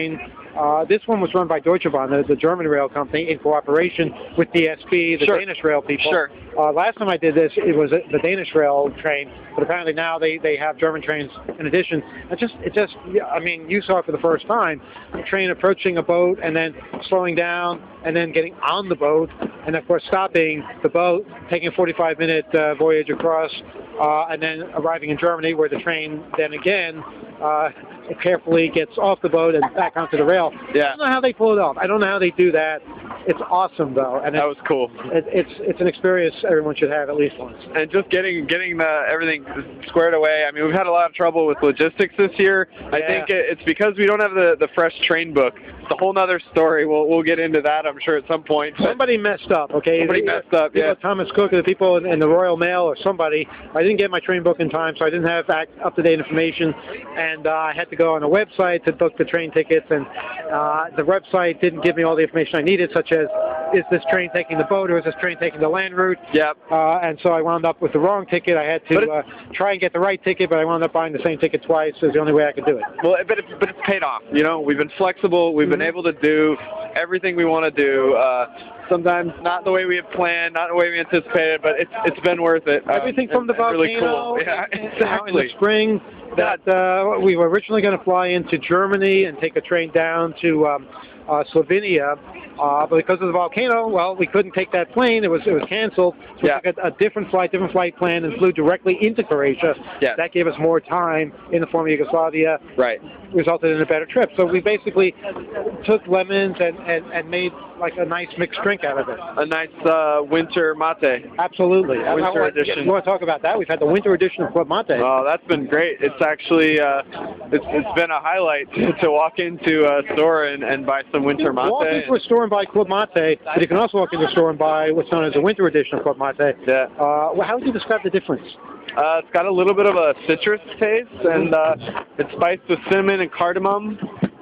Uh, this one was run by Deutsche Bahn, the, the German rail company, in cooperation with D S B, the Sure. Danish rail people. Sure. Uh, last time I did this, it was a, the Danish rail train, but apparently now they, they have German trains in addition. It just, it just, yeah, I mean, you saw it for the first time, a train approaching a boat and then slowing down and then getting on the boat and, of course, stopping the boat, taking a forty-five minute uh, voyage across, uh, and then arriving in Germany, where the train then again uh, carefully gets off the boat and back onto the rail. Yeah. I don't know how they pull it off. I don't know how they do that. It's awesome, though, and That it, was cool. it, it's it's an experience everyone should have at least once. And just getting getting the, everything squared away. I mean, we've had a lot of trouble with logistics this year. I Yeah. think it, it's because we don't have the, the fresh train book. It's a whole nother story. We'll we'll get into that, I'm sure, at some point. But Somebody messed up, okay? Somebody messed up, People, yeah. Thomas Cook, or the people in, in the Royal Mail, or somebody. I didn't get my train book in time, so I didn't have act- up-to-date information, and uh, I had to go on a website to book the train tickets, and uh, the website didn't give me all the information I needed, such as, is this train taking the boat, or is this train taking the land route? Yep. Uh, and so I wound up with the wrong ticket. I had to But it- uh, try and get the right ticket, but I wound up buying the same ticket twice. It was the only way I could do it. Well, but it's, but it's paid off. You know, we've been flexible. We've Mm-hmm. been able to do everything we want to do. Uh, sometimes not the way we had planned, not the way we anticipated, but it's it's been worth it. Uh, Everything from the it's really volcano cool. Yeah, in- in- exactly. in the spring. That uh, we were originally going to fly into Germany and take a train down to um, uh, Slovenia, uh, but because of the volcano, well, we couldn't take that plane. It was it was canceled. So Yeah. we took a, a different flight, different flight plan, and flew directly into Croatia. Yeah. That gave us more time in the former Yugoslavia. Right. Resulted in a better trip. So we basically took lemons and, and, and made like a nice mixed drink out of it. A nice uh, winter mate. Absolutely. I- I Winter want- edition. You want to talk about that? We've had the winter edition of Club Mate. Oh, that's been great. It's actually uh, it's, it's been a highlight to walk into a store and, and buy some winter mate. Walk into a store and buy Club Mate, but you can also walk into a store and buy what's known as a winter edition of Club Mate. Yeah. Uh, well, how would you describe the difference? Uh, it's got a little bit of a citrus taste, and uh, it's spiced with cinnamon and cardamom.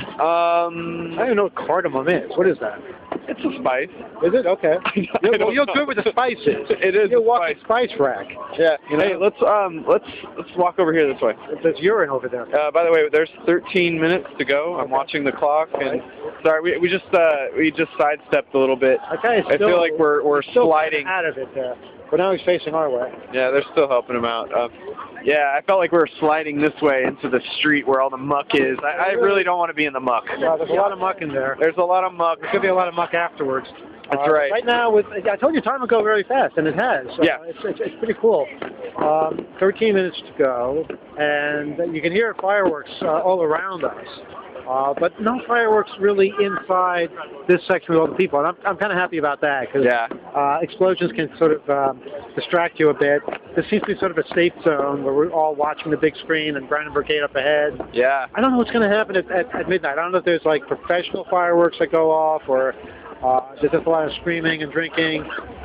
Um, I don't even know what cardamom is. What is that? it's a spice. Is it? Okay. I You're, don't well, you're know. good with the spices. It is You're a walking spice. spice rack. Yeah. You know? Hey, let's um let's let's walk over here this way. There's urine over there. Uh, by the way, there's thirteen minutes to go. I'm watching the clock, and sorry, we we just uh we just sidestepped a little bit. Okay, I feel like we're we're still sliding. out of it there. But now he's facing our way. Yeah, they're still helping him out. Uh, yeah, I felt like we were sliding this way into the street where all the muck is. I, I really don't want to be in the muck. Uh, there's a lot of muck in there. There's a lot of muck. There could be a lot of muck afterwards. That's Uh, right. Right now, with I told you time will go very fast, and it has. So Yeah. It's, it's, it's pretty cool. Um, thirteen minutes to go, and you can hear fireworks uh, all around us. Uh, but no fireworks really inside this section with all the people. And I'm, I'm kind of happy about that because Yeah. uh, explosions can sort of um, distract you a bit. This seems to be sort of a safe zone where we're all watching the big screen and Brandenburg Gate up ahead. Yeah. I don't know what's going to happen at, at, at midnight. I don't know if there's like professional fireworks that go off or uh, there's just a lot of screaming and drinking.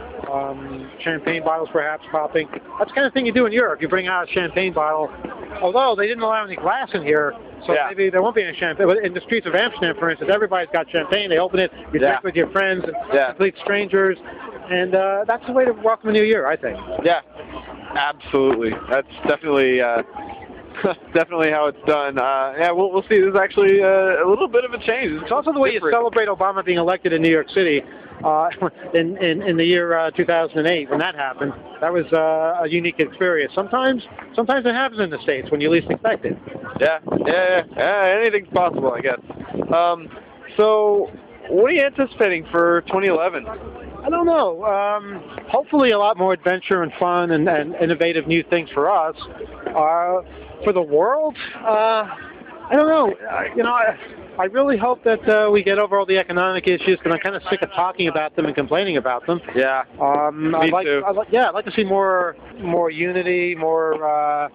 Um, champagne bottles perhaps popping. That's the kind of thing you do in Europe. You bring out a champagne bottle. Although they didn't allow any glass in here, so Yeah. maybe there won't be any champagne. But in the streets of Amsterdam, for instance, everybody's got champagne. They open it, you Yeah. drink with your friends and Yeah. complete strangers. And uh, that's the way to welcome a new year, I think. Yeah. Absolutely. That's definitely uh, definitely how it's done. Uh, yeah, we'll we'll see. This is actually uh, a little bit of a change. It's also the way you different. celebrate Obama being elected in New York City uh, in, in, in the year uh, two thousand eight when that happened. That was uh, a unique experience. Sometimes sometimes it happens in the States when you least expect it. Yeah, yeah, yeah, yeah. Anything's possible, I guess. Um, so, what are you anticipating for twenty eleven? I don't know. Um, hopefully a lot more adventure and fun and, and innovative new things for us. Uh, for the world, uh, I don't know. Uh, you know, I, I really hope that uh, we get over all the economic issues because I'm kind of sick of talking about them and complaining about them. Yeah. Um, Me I'd like, too. I'd like, yeah, I'd like to see more, more unity, more uh,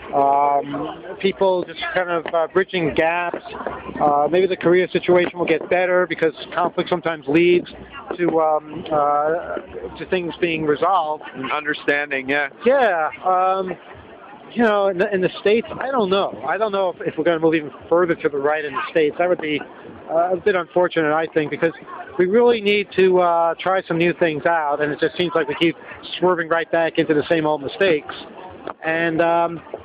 um, people just kind of uh, bridging gaps. Uh, maybe the Korea situation will get better because conflict sometimes leads to um, uh, to things being resolved. Understanding, yeah. Yeah. Um, you know, in the, in the States, I don't know. I don't know if, if we're going to move even further to the right in the States. That would be uh, a bit unfortunate, I think, because we really need to uh, try some new things out, and it just seems like we keep swerving right back into the same old mistakes. And um,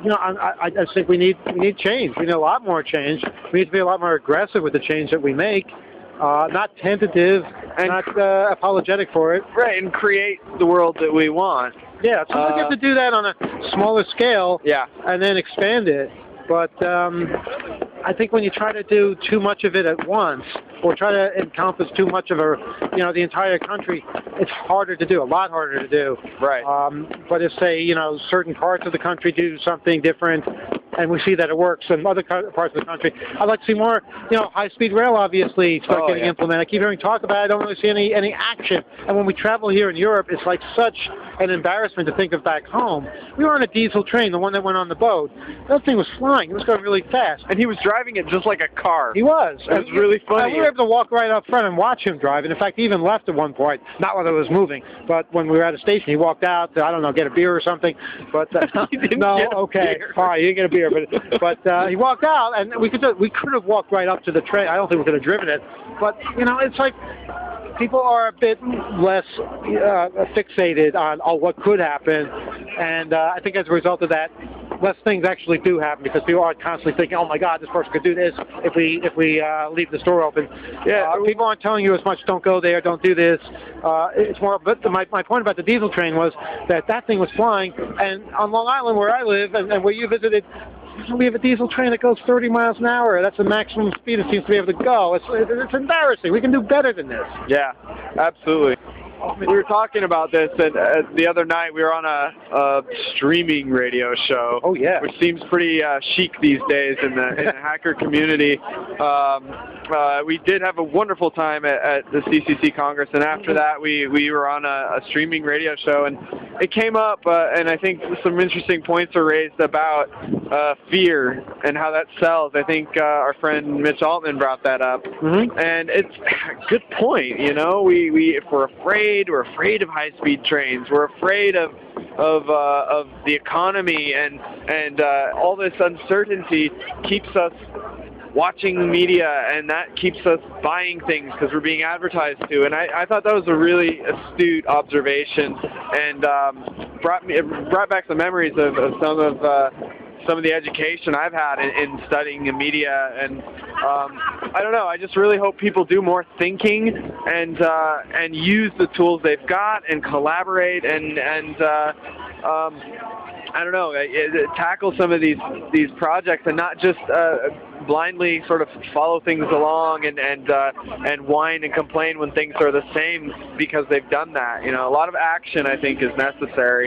you know, I, I, I just think we need we need change. We need a lot more change. We need to be a lot more aggressive with the change that we make, uh, not tentative, and not uh, apologetic for it. Right, and create the world that we want. Yeah, so uh, we have to do that on a smaller scale. Yeah. And then expand it. But um, I think when you try to do too much of it at once, or try to encompass too much of a, you know, the entire country, it's harder to do, a lot harder to do. Right. Um, but if, say, you know, certain parts of the country do something different, and we see that it works in other parts of the country, I'd like to see more, you know, high-speed rail, obviously, start oh, getting yeah. implemented. I keep hearing talk about it. I don't really see any, any action. And when we travel here in Europe, it's like such an embarrassment to think of back home. We were on a diesel train, the one that went on the boat. That thing was flying. It was going really fast. And he was driving it just like a car. He was. It was really funny. And we were able to walk right up front and watch him drive. And in fact, he even left at one point. Not while it was moving, but when we were at a station, he walked out to, I don't know, get a beer or something. But uh, he didn't no, get a okay, beer. all right, you didn't get a beer, but but uh, he walked out, and we could we could have walked right up to the train. I don't think we could have driven it, but you know, it's like people are a bit less uh, fixated on oh, what could happen, and uh, I think as a result of that, less things actually do happen because people are constantly thinking, oh my God, this person could do this if we if we uh, leave the store open. Yeah, uh, people aren't telling you as much. Don't go there. Don't do this. Uh, it's more. But my my point about the diesel train was that that thing was flying, and on Long Island where I live and, and where you visited, we have a diesel train that goes thirty miles an hour. That's the maximum speed it seems to be able to go. It's, it's embarrassing. We can do better than this. Yeah, absolutely. We were talking about this, and uh, the other night we were on a, a streaming radio show. Oh yeah, which seems pretty uh, chic these days in the, in the hacker community. Um, uh, we did have a wonderful time at, at the C C C Congress, and after that we we were on a, a streaming radio show, and it came up, uh, and I think some interesting points were raised about uh, fear and how that sells. I think uh, our friend Mitch Altman brought that up, mm-hmm. and it's a good point. You know, we we if we're afraid. We're afraid of high-speed trains. We're afraid of of uh, of the economy, and and uh, all this uncertainty keeps us watching media, and that keeps us buying things because we're being advertised to. And I, I thought that was a really astute observation, and um, brought me it brought back some memories of, of some of. Uh, some of the education I've had in, in studying the media, and um, I don't know, I just really hope people do more thinking and uh, and use the tools they've got and collaborate and and uh, um, I don't know, it, it, tackle some of these these projects and not just uh, blindly sort of follow things along and and uh, and whine and complain when things are the same because they've done that. You know, a lot of action I think is necessary.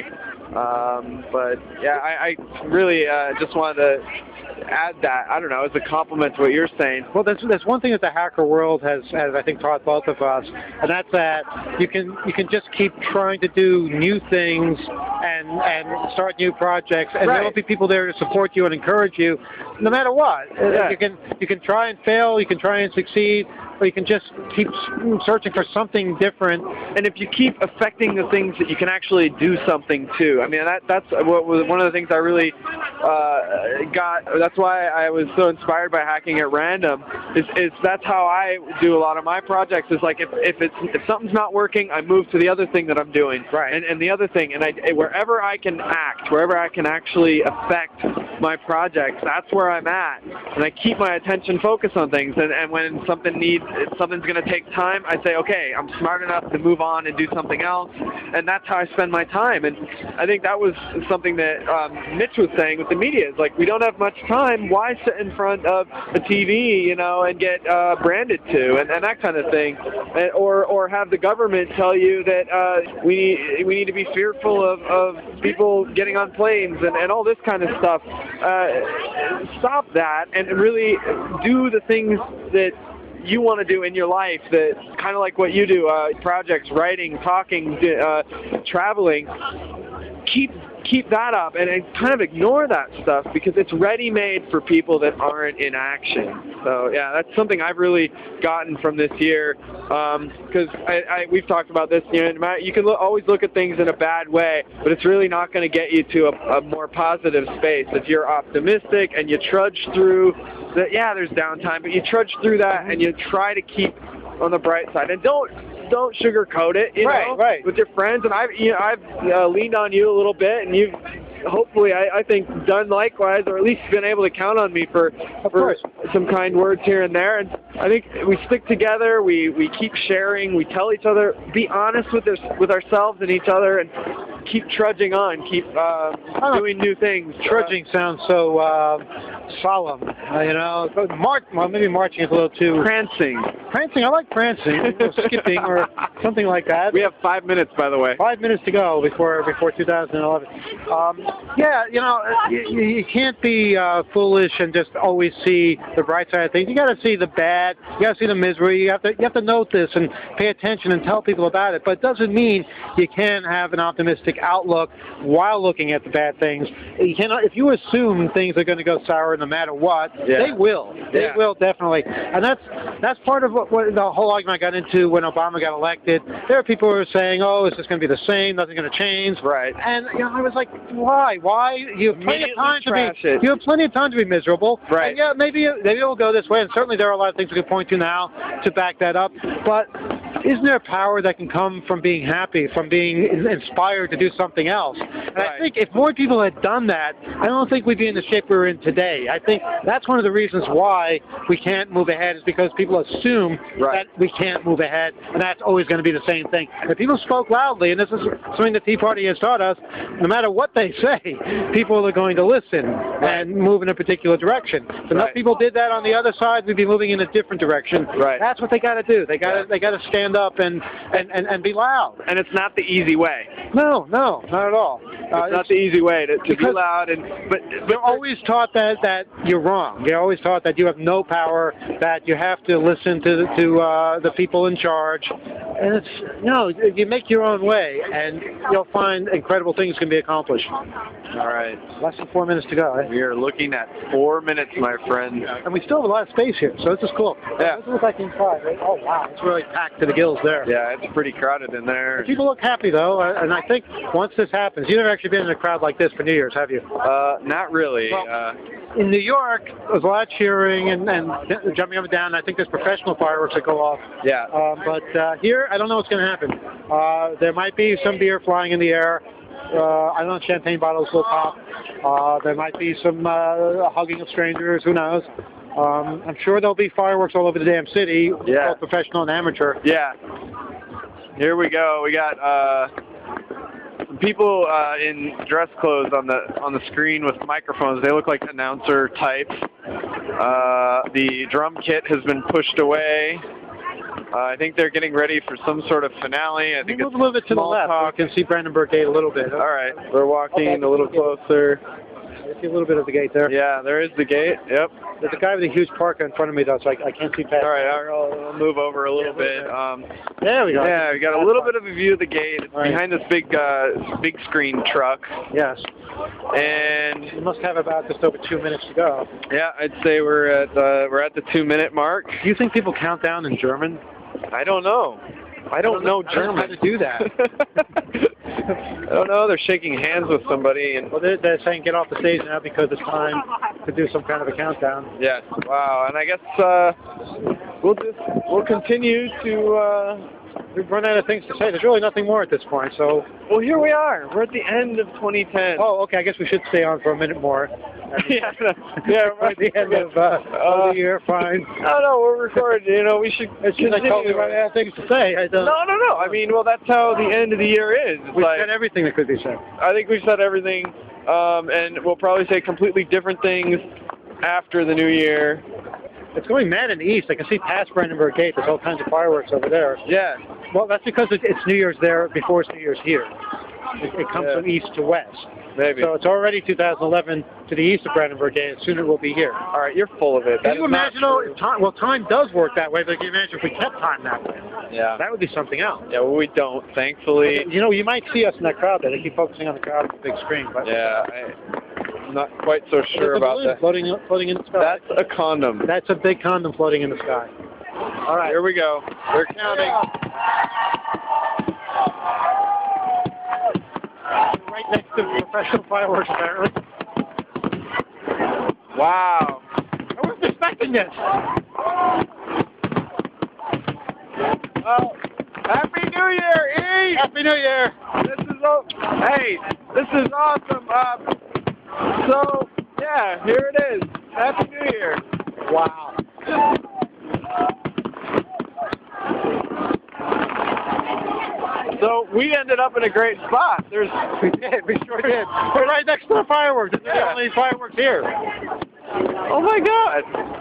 Um, but yeah, I, I really uh, just wanted to add that, I don't know, as a compliment to what you're saying. Well, there's, there's one thing that the hacker world has, has, I think, taught both of us, and that's that you can you can just keep trying to do new things and and start new projects, and right. there will be people there to support you and encourage you, no matter what. Yeah. You can you can try and fail, you can try and succeed, but you can just keep searching for something different. And if you keep affecting the things that you can actually do something to, I mean, that that's what was one of the things I really uh, got. That's why I was so inspired by Hacking at Random. Is, is that's how I do a lot of my projects. Is like if if it's if something's not working, I move to the other thing that I'm doing. Right. And and the other thing, and I wherever I can act, wherever I can actually affect my projects, that's where I'm at. And I keep my attention focused on things. And and when something needs if something's going to take time, I say, okay, I'm smart enough to move on and do something else, and that's how I spend my time. And I think that was something that um, Mitch was saying with the media. It's like, we don't have much time. Why sit in front of a T V, you know, and get uh, branded to, and, and that kind of thing, and, or or have the government tell you that uh, we need we need to be fearful of, of people getting on planes and, and all this kind of stuff. Uh, stop that and really do the things that you want to do in your life, that kind of like what you do, uh, projects, writing, talking, uh, traveling. Keep keep that up and, and kind of ignore that stuff because it's ready-made for people that aren't in action. So yeah, that's something I've really gotten from this year, because um, I, I, we've talked about this. You know, you can lo- always look at things in a bad way, but it's really not going to get you to a, a more positive space. If you're optimistic and you trudge through that, yeah, there's downtime, but you trudge through that and you try to keep on the bright side, and don't don't sugarcoat it, you right, know, right. with your friends. And I've you know I've uh, leaned on you a little bit, and you've hopefully, I, I think done likewise, or at least been able to count on me for, for some kind words here and there. And I think we stick together, we, we keep sharing, we tell each other, be honest with this, with ourselves and each other, and keep trudging on, keep uh, doing new things. Trudging uh, sounds so uh, solemn, uh, you know. March, well, maybe marching is a little too prancing. Prancing, I like prancing, or skipping, or something like that. We have five minutes, by the way. Five minutes to go before before two thousand eleven. Um, yeah, you know, you, you can't be uh, foolish and just always see the bright side of things. You got to see the bad. You got to see the misery. You have to you have to note this and pay attention and tell people about it. But it doesn't mean you can't have an optimistic outlook while looking at the bad things. You cannot, if you assume things are going to go sour no matter what, yeah. they will. They yeah. will definitely. And that's that's part of what, what the whole argument I got into when Obama got elected. There are people who are saying, "Oh, it's just going to be the same. Nothing's going to change." Right. And you know, I was like, "Why? Why? You have plenty of time to be. It. You have plenty of time to be miserable." Right. And yeah, maybe maybe it will go this way. And certainly there are a lot of things we could point to now to back that up. But isn't there power that can come from being happy, from being inspired to do something else? And right. I think if more people had done that, I don't think we'd be in the shape we're in today. I think that's one of the reasons why we can't move ahead, is because people assume right. that we can't move ahead, and that's always going to be the same thing. If people spoke loudly, and this is something the Tea Party has taught us, no matter what they say, people are going to listen right. and move in a particular direction. If right. enough people did that on the other side, we'd be moving in a different direction. Right. That's what they got to do. They got to yeah. they got to stand up and, and, and, and be loud. And it's not the easy way. No, no, not at all. It's uh, not it's, the easy way to, to be loud. And but, but you're always taught that, that you're wrong. You're always taught that you have no power, that you have to listen to to uh, the people in charge. And it's, you know, you make your own way, and you'll find incredible things can be accomplished. All right. Less than four minutes to go. Eh? We are looking at four minutes, my friend. And we still have a lot of space here, so this is cool. Yeah. It doesn't look like inside, right? Oh, wow. It's really packed to the gills there. Yeah, it's pretty crowded in there. People look happy, though, and I think once this happens, you've never actually been in a crowd like this for New Year's, have you? Uh, not really. Well, uh, in New York, there's a lot of cheering and, and jumping up and down. I think there's professional fireworks that go off. Yeah. Uh, but uh, here, I don't know what's going to happen. Uh, there might be some beer flying in the air. Uh, I don't know, champagne bottles will pop. Uh, there might be some uh, hugging of strangers. Who knows? Um, I'm sure there'll be fireworks all over the damn city, yeah. both professional and amateur. Yeah. Here we go. We got uh, people uh, in dress clothes on the on the screen with microphones. They look like announcer types. Uh, the drum kit has been pushed away. Uh, I think they're getting ready for some sort of finale. I think move it's a little bit to the left. Talk. You can see Brandenburg Gate a little bit. All right, we're walking okay, a little closer. I see a little bit of the gate there. Yeah, there is the gate. Yep. There's a guy with a huge parka in front of me, though, so I, I can't see past. All right, I'll, I'll move over a little yeah, bit. Um, there we go. Yeah, we got a little bit of a view of the gate. It's right. behind this big, uh, big screen truck. Yes. And you must have about just over two minutes to go. Yeah, I'd say we're at uh, we're at the two-minute mark. Do you think people count down in German? I don't know. I don't, I don't know, know German. I don't know how to do that. I don't know. They're shaking hands with somebody, and well, they're, they're saying get off the stage now because it's time to do some kind of a countdown. Yes. Wow. And I guess uh, we'll just we'll continue to. Uh, We've run out of things to say. There's really nothing more at this point. So. Well, here we are. We're at the end of twenty ten. Oh, okay. I guess we should stay on for a minute more. yeah. Yeah. Right at the end of, uh, uh, of the year. Fine. No, no. We're recording. You know, we should. It's just I told you run out of things to say. I don't. No, no, no. I mean, well, that's how the end of the year is. It's We've like, said everything that could be said. I think we've said everything, um, and we'll probably say completely different things after the new year. It's going mad in the east. I can see past Brandenburg Gate. There's all kinds of fireworks over there. Yeah. Well, that's because it's New Year's there before it's New Year's here. It, it comes yeah. from east to west. Maybe. So it's already two thousand eleven to the east of Brandenburg Gate, and soon it will be here. All right, you're full of it. Can that you imagine, though, if time, well, time does work that way, but can you imagine if we kept time that way? Yeah. That would be something else. Yeah, well, we don't, thankfully. You know, you might see us in that crowd there. They keep focusing on the crowd on the big screen. But yeah, I, I'm not quite so sure about that. Floating, floating in the sky. That's a condom. That's a big condom floating in the sky. All right. Here we go. They're counting. Right next to professional fireworks, apparently. Wow. I wasn't expecting this. Oh, Happy New Year, E! Happy New Year! This is over. Well, hey, this is awesome. Uh, so, yeah, here it is. Happy New Year. Wow. So we ended up in a great spot. There's, We did. We sure did. We're right next to the fireworks. This is the Yeah. only fireworks here. oh my God.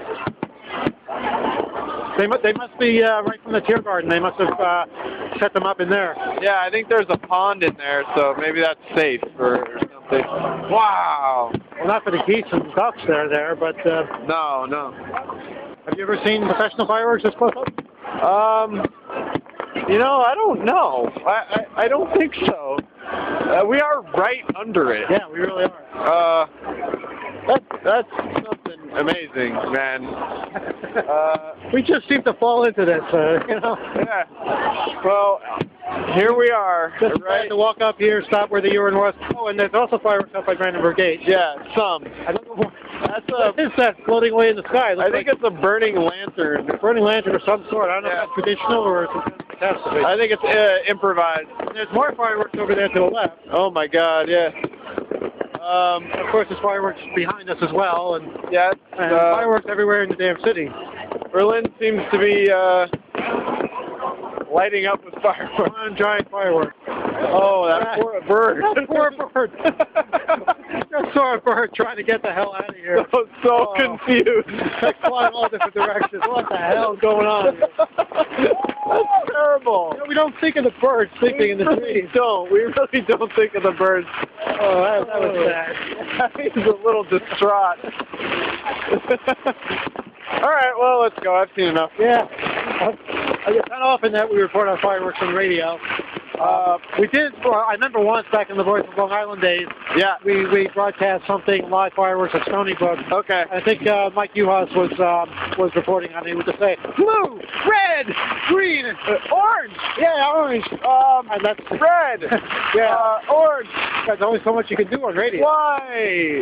They must, they must be uh, right from the Tear Garden. They must have uh, set them up in there. Yeah, I think there's a pond in there, so maybe that's safe or, or something. Wow. Well, not for the geese and ducks that are there, but uh, No, no. have you ever seen professional fireworks this close up? Um, you know, I don't know. I, I, I don't think so. Uh, we are right under it. Yeah, we really are. Uh, that's, that's something amazing, man. Uh, We just seem to fall into this, uh, you know. yeah. Well, here we are, Just right? had to walk up here, stop where the urine was. Oh, and there's also fireworks up by Brandenburg Gate. Yeah, some. I don't know what, That's a, what is that floating away in the sky? It I looks think like it's a burning lantern. a burning lantern of some sort. I don't know Yeah. if that's traditional or it's a catastrophe. I think it's uh, improvised. There's more fireworks over there to the left. Oh my God, yeah. Um, Of course, there's fireworks behind us as well, and, yeah, and uh, fireworks everywhere in the damn city. Berlin seems to be uh, lighting up with fireworks. One giant firework. Oh, that poor bird. That poor bird. Just saw a bird trying to get the hell out of here. I was so Oh. confused. Like flying all different directions. What the hell is going on here? That's terrible. You know, we don't think of the birds sleeping in the We really trees. don't. We really don't think of the birds. Oh, that, that was sad. He's a little distraught. All right, well, let's go. I've seen enough. Yeah. It's not often that we report on fireworks on the radio. Uh, we did, well, I remember once back in the Voice of Long Island days, Yeah. we, we broadcast something, live fireworks at Stony Brook. Okay. I think uh, Mike Uhas was um, was reporting on it. He would just say, blue, red, green, Uh, orange. yeah, orange. Um, And that's, red. yeah, Uh, orange. there's only so much you can do on radio. Why?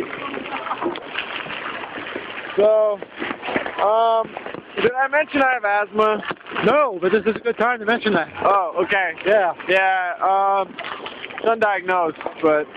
So, um, did I mention I have asthma? No, but this is a good time to mention that. Oh, okay. Yeah. Yeah, um, it's undiagnosed, but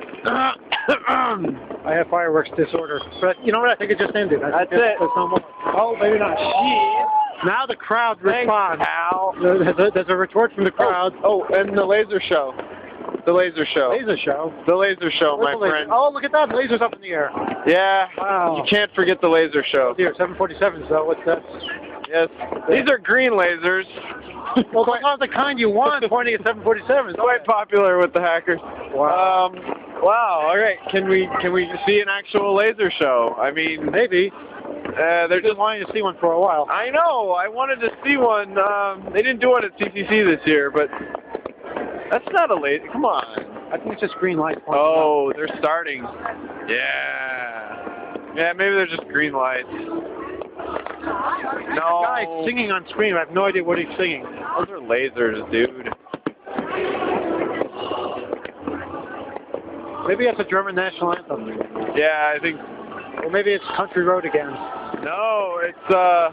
I have fireworks disorder. But you know what? I think it just ended. I That's think it. There's no more. Oh, maybe not. Now the crowd thanks, responds. pal. There's a, there's a retort from the crowd. Oh, oh, and the laser show. The laser show. Laser show. The laser show, my Where's the laser? friend. Oh, look at that. Lasers up in the air. Yeah. Wow. You can't forget the laser show. Oh, dear. seven forty-sevens, though. What's that? Yes. These are green lasers. Well, they're not the kind you want pointing at seven forty-sevens. Quite popular with the hackers. Wow. Um, wow. All right. Can we can we see an actual laser show? I mean, Maybe. uh, they're They've been just. wanting to see one for a while. I know. I wanted to see one. Um, they didn't do one at C C C this year, but that's not a laser. Come on. I think it's just green lights. pointing out. Oh, they're starting. Yeah. Yeah. Maybe they're just green lights. No. The guy singing on screen. I have no idea what he's singing. Those are lasers, dude. Maybe that's a German national anthem. Yeah, I think. Or maybe it's Country Road again. No, it's uh.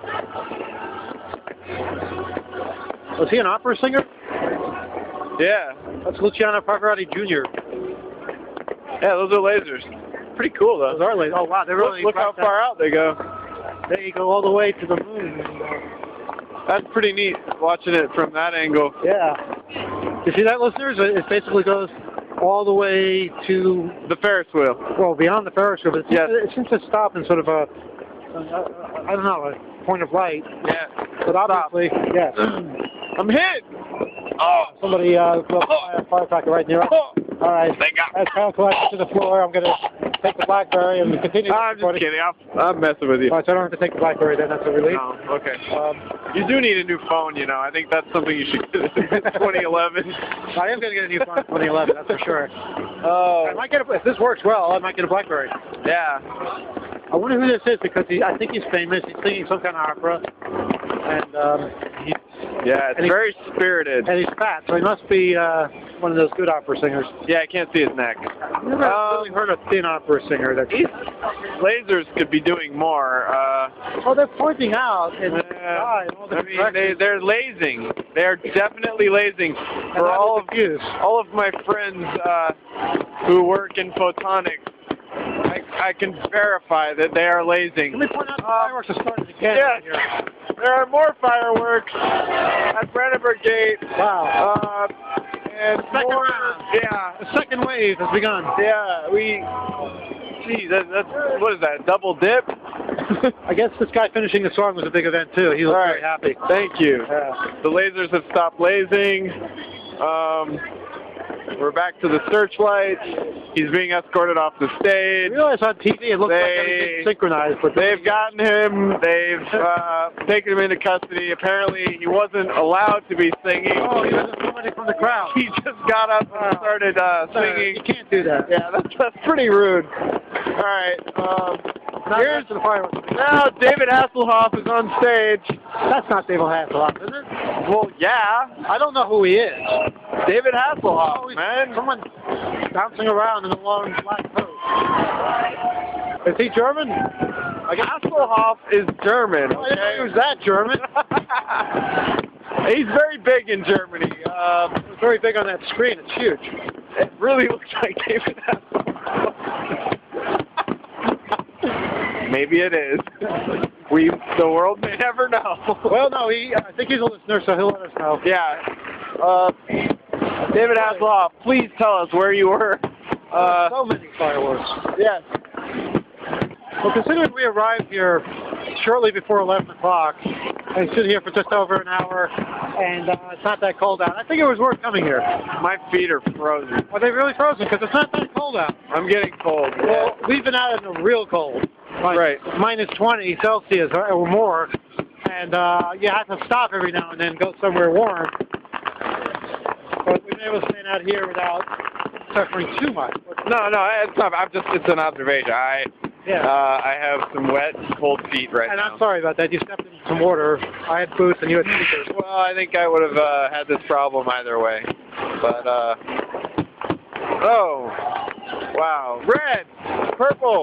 Was he an opera singer? Yeah. That's Luciano Pavarotti Junior Yeah, those are lasers. Pretty cool though. Those are lasers. Oh wow, they're Look, really. look how far out they go. They go all the way to the moon. That's pretty neat watching it from that angle. Yeah. You see that, listeners? It basically goes all the way to, The Ferris wheel. well, beyond the Ferris wheel. But it seems, Yes. to, it seems to stop in sort of a, a, I don't know, a point of light. Yeah. But obviously, yes. I'm hit. Oh. Somebody uh, blew up a firecracker right near us. Oh. All right. Thank God. As Kyle collects to the floor, I'm going to take the BlackBerry and continue. I'm just recording. kidding. I'm, I'm messing with you. All right, so I don't have to take the BlackBerry then. That's a relief. No. Okay. Um, You do need a new phone, you know. I think that's something you should get in twenty eleven. I am going to get a new phone in twenty eleven, that's for sure. Oh. I might get a, if this works well, I might get a BlackBerry. Yeah. I wonder who this is because he, I think he's famous. He's singing some kind of opera, and um, he's, Yeah, it's And he- very spirited. and he's fat, so he must be uh, one of those good opera singers. Yeah, I can't see his neck. I've never Um, really heard a thin opera singer. That These lasers could be doing more. Uh, oh, they're pointing out, and uh, sky in all I different mean, they, directions. they're lasing. They're definitely lasing. And For that all was of the fuse. all of my friends uh, who work in photonics, I, I can verify that they are lasing. Let me point out the Uh, fireworks are starting again. Yes, Here. there are more fireworks at Brandenburg Gate. Wow. Uh, and Second more, round. yeah, The second wave has begun. yeah, we, geez, that, that's, what is that, double dip? I guess this guy finishing the song was a big event too. He All looked right, very happy. thank you. Yeah. The lasers have stopped lasing. Um, we're back to the searchlights. He's being escorted off the I stage. realized on T V it looked They- like everything synchronized, but They've gotten him. They've uh, taken him into custody. Apparently, he wasn't allowed to be singing. Oh, he was somebody from the crowd. He just got up and started uh, singing. You can't do that. Yeah, that's, that's pretty rude. All right. Um, Now here's to the fireworks. now David Hasselhoff is on stage. That's not David Hasselhoff, is it? Well, yeah, I don't know who he is. David Hasselhoff, Oh, he's man. someone bouncing around in a long black coat. Is he German? Like Hasselhoff is German. I didn't know Okay? he was that German. He's very big in Germany. Um, It's very big on that screen. It's huge. it really looks like David Hasselhoff. Maybe it is. We, the world may never know. Well, no, he. I think he's a listener, so he'll let us know. Yeah. Uh, David Hasselhoff, please tell us where you were. Uh, so many fireworks. yes. Well, considering we arrived here shortly before eleven o'clock, and stood here for just over an hour, and uh, it's not that cold out, I think it was worth coming here. My feet are frozen. Are they really frozen? Because it's not that cold out. I'm getting cold. Well, we've been out in the real cold. Like Right. minus twenty Celsius or or more, and uh, you have to stop every now and then, go somewhere warm. But we've been able to stand out here without suffering too much. No, no, it's not. I'm just, it's an observation. I, Yeah. uh, I have some wet, cold feet right And now. I'm sorry about that. You stepped in some water. I had boots and you had sneakers. Well, I think I would have uh, had this problem either way. But, uh, oh, wow. Red, purple,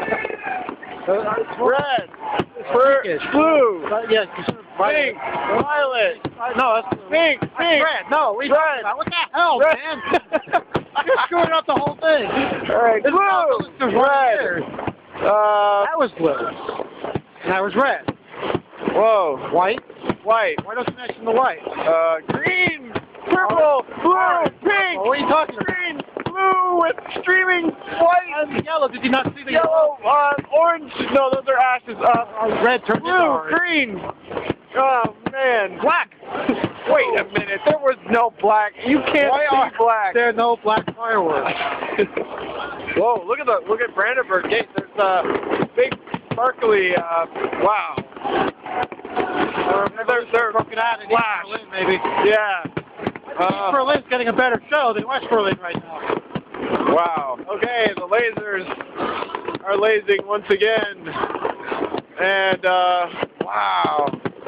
red, pur- pinkish. blue, Uh, yeah, you sort of pink, violet, Uh, no, that's pink, that's pink, red. No, we red. about. What the hell, red. man? You're screwing up the whole thing. All right, It's not the blue, listeners right here. red, uh, That was blue. And that was red. whoa, White. white, Why don't you mention the white? uh, green, purple, blue, pink, What are you talking about? green, blue with streaming white, And yellow. Did you not see the yellow, uh, orange. No, those are ashes. Uh, Uh, red turned into blue, orange. green. Oh man, black. Wait a minute, there was no black. You can't Why see are black. there no black fireworks? Whoa, look at the look at Brandenburg Gate. There's a big sparkly. Uh, wow. Uh, they're they're broken out in East flash. Berlin, maybe. Yeah. East Uh, Berlin's getting a better show than West Berlin right now. Wow. Okay, the lasers are lasing once again. And, uh, wow.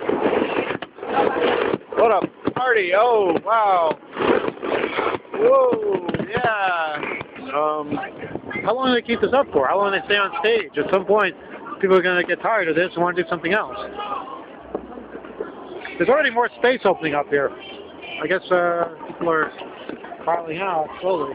What a party. Oh, wow. Whoa, yeah. Um, How long do they keep this up for? How long do they stay on stage? At some point, people are going to get tired of this and want to do something else. There's already more space opening up here. I guess uh, people are piling out slowly.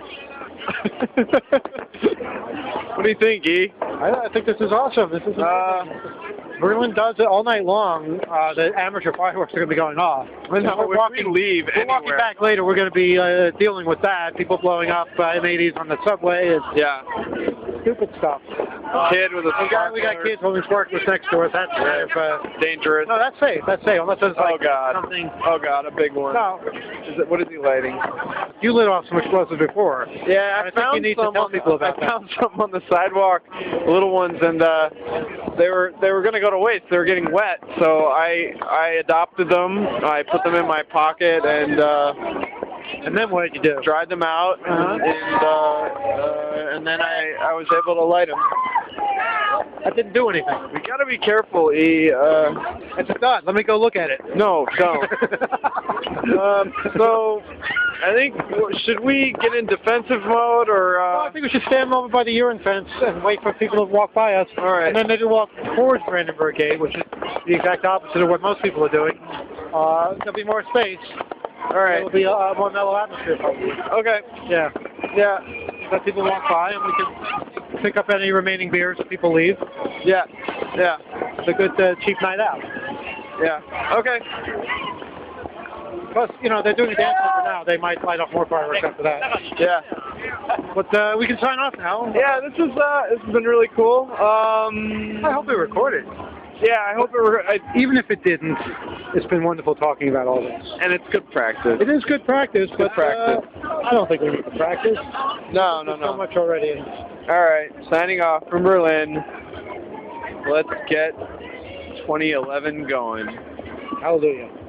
what do you think, E? I, I think this is awesome. This is Uh, Berlin does it all night long. Uh, the amateur fireworks are going to be going off. When If we're we walking, leave we're walking anywhere. back later. We're going to be uh, dealing with that. People blowing up uh, M eighties on the subway. It's Yeah. stupid stuff. Kid with a We got, we got sparkler. kids holding sparklers next to us. That's kind of, uh, Dangerous. no, that's safe. That's safe. Unless it's Oh, like God. something. Oh, God, a big one. No, Is it, what is he lighting? you lit off some explosives before. Yeah, I, I think found you need to some tell on, people about I that. found some on the sidewalk, little ones, and uh, they were they were gonna go to waste. They were getting wet, so I I adopted them. I put them in my pocket and uh, And then what did you do? dried them out, Uh-huh. and and, uh, uh, and then I I was able to light them. That didn't do anything. We gotta be careful, E. Uh, It's done. Let me go look at it. no, don't. um, so I think, should we get in defensive mode or? Uh... Well, I think we should stand over by the urine fence and wait for people to walk by us. All right. And then maybe walk towards Brandenburg Gate, which is the exact opposite of what most people are doing. Uh, there'll be more space. All right. It'll be a, a more mellow atmosphere, probably. Okay. Yeah. Yeah. Let people walk by, and we can pick up any remaining beers if people leave. Yeah. Yeah. It's a good uh, cheap night out. Yeah. Okay. Plus, you know, they're doing a dance number now. They might light up more fireworks after that. Yeah. But uh, we can sign off now. Yeah, this is uh, this has been really cool. Um, I hope it recorded. Yeah, I hope it. Re I, Even if it didn't, it's been wonderful talking about all this. and it's good practice. It is good practice, Good but practice. Uh, I don't think we need to practice. No, no, There's so no. much already. All right, signing off from Berlin. Let's get twenty eleven going. Hallelujah.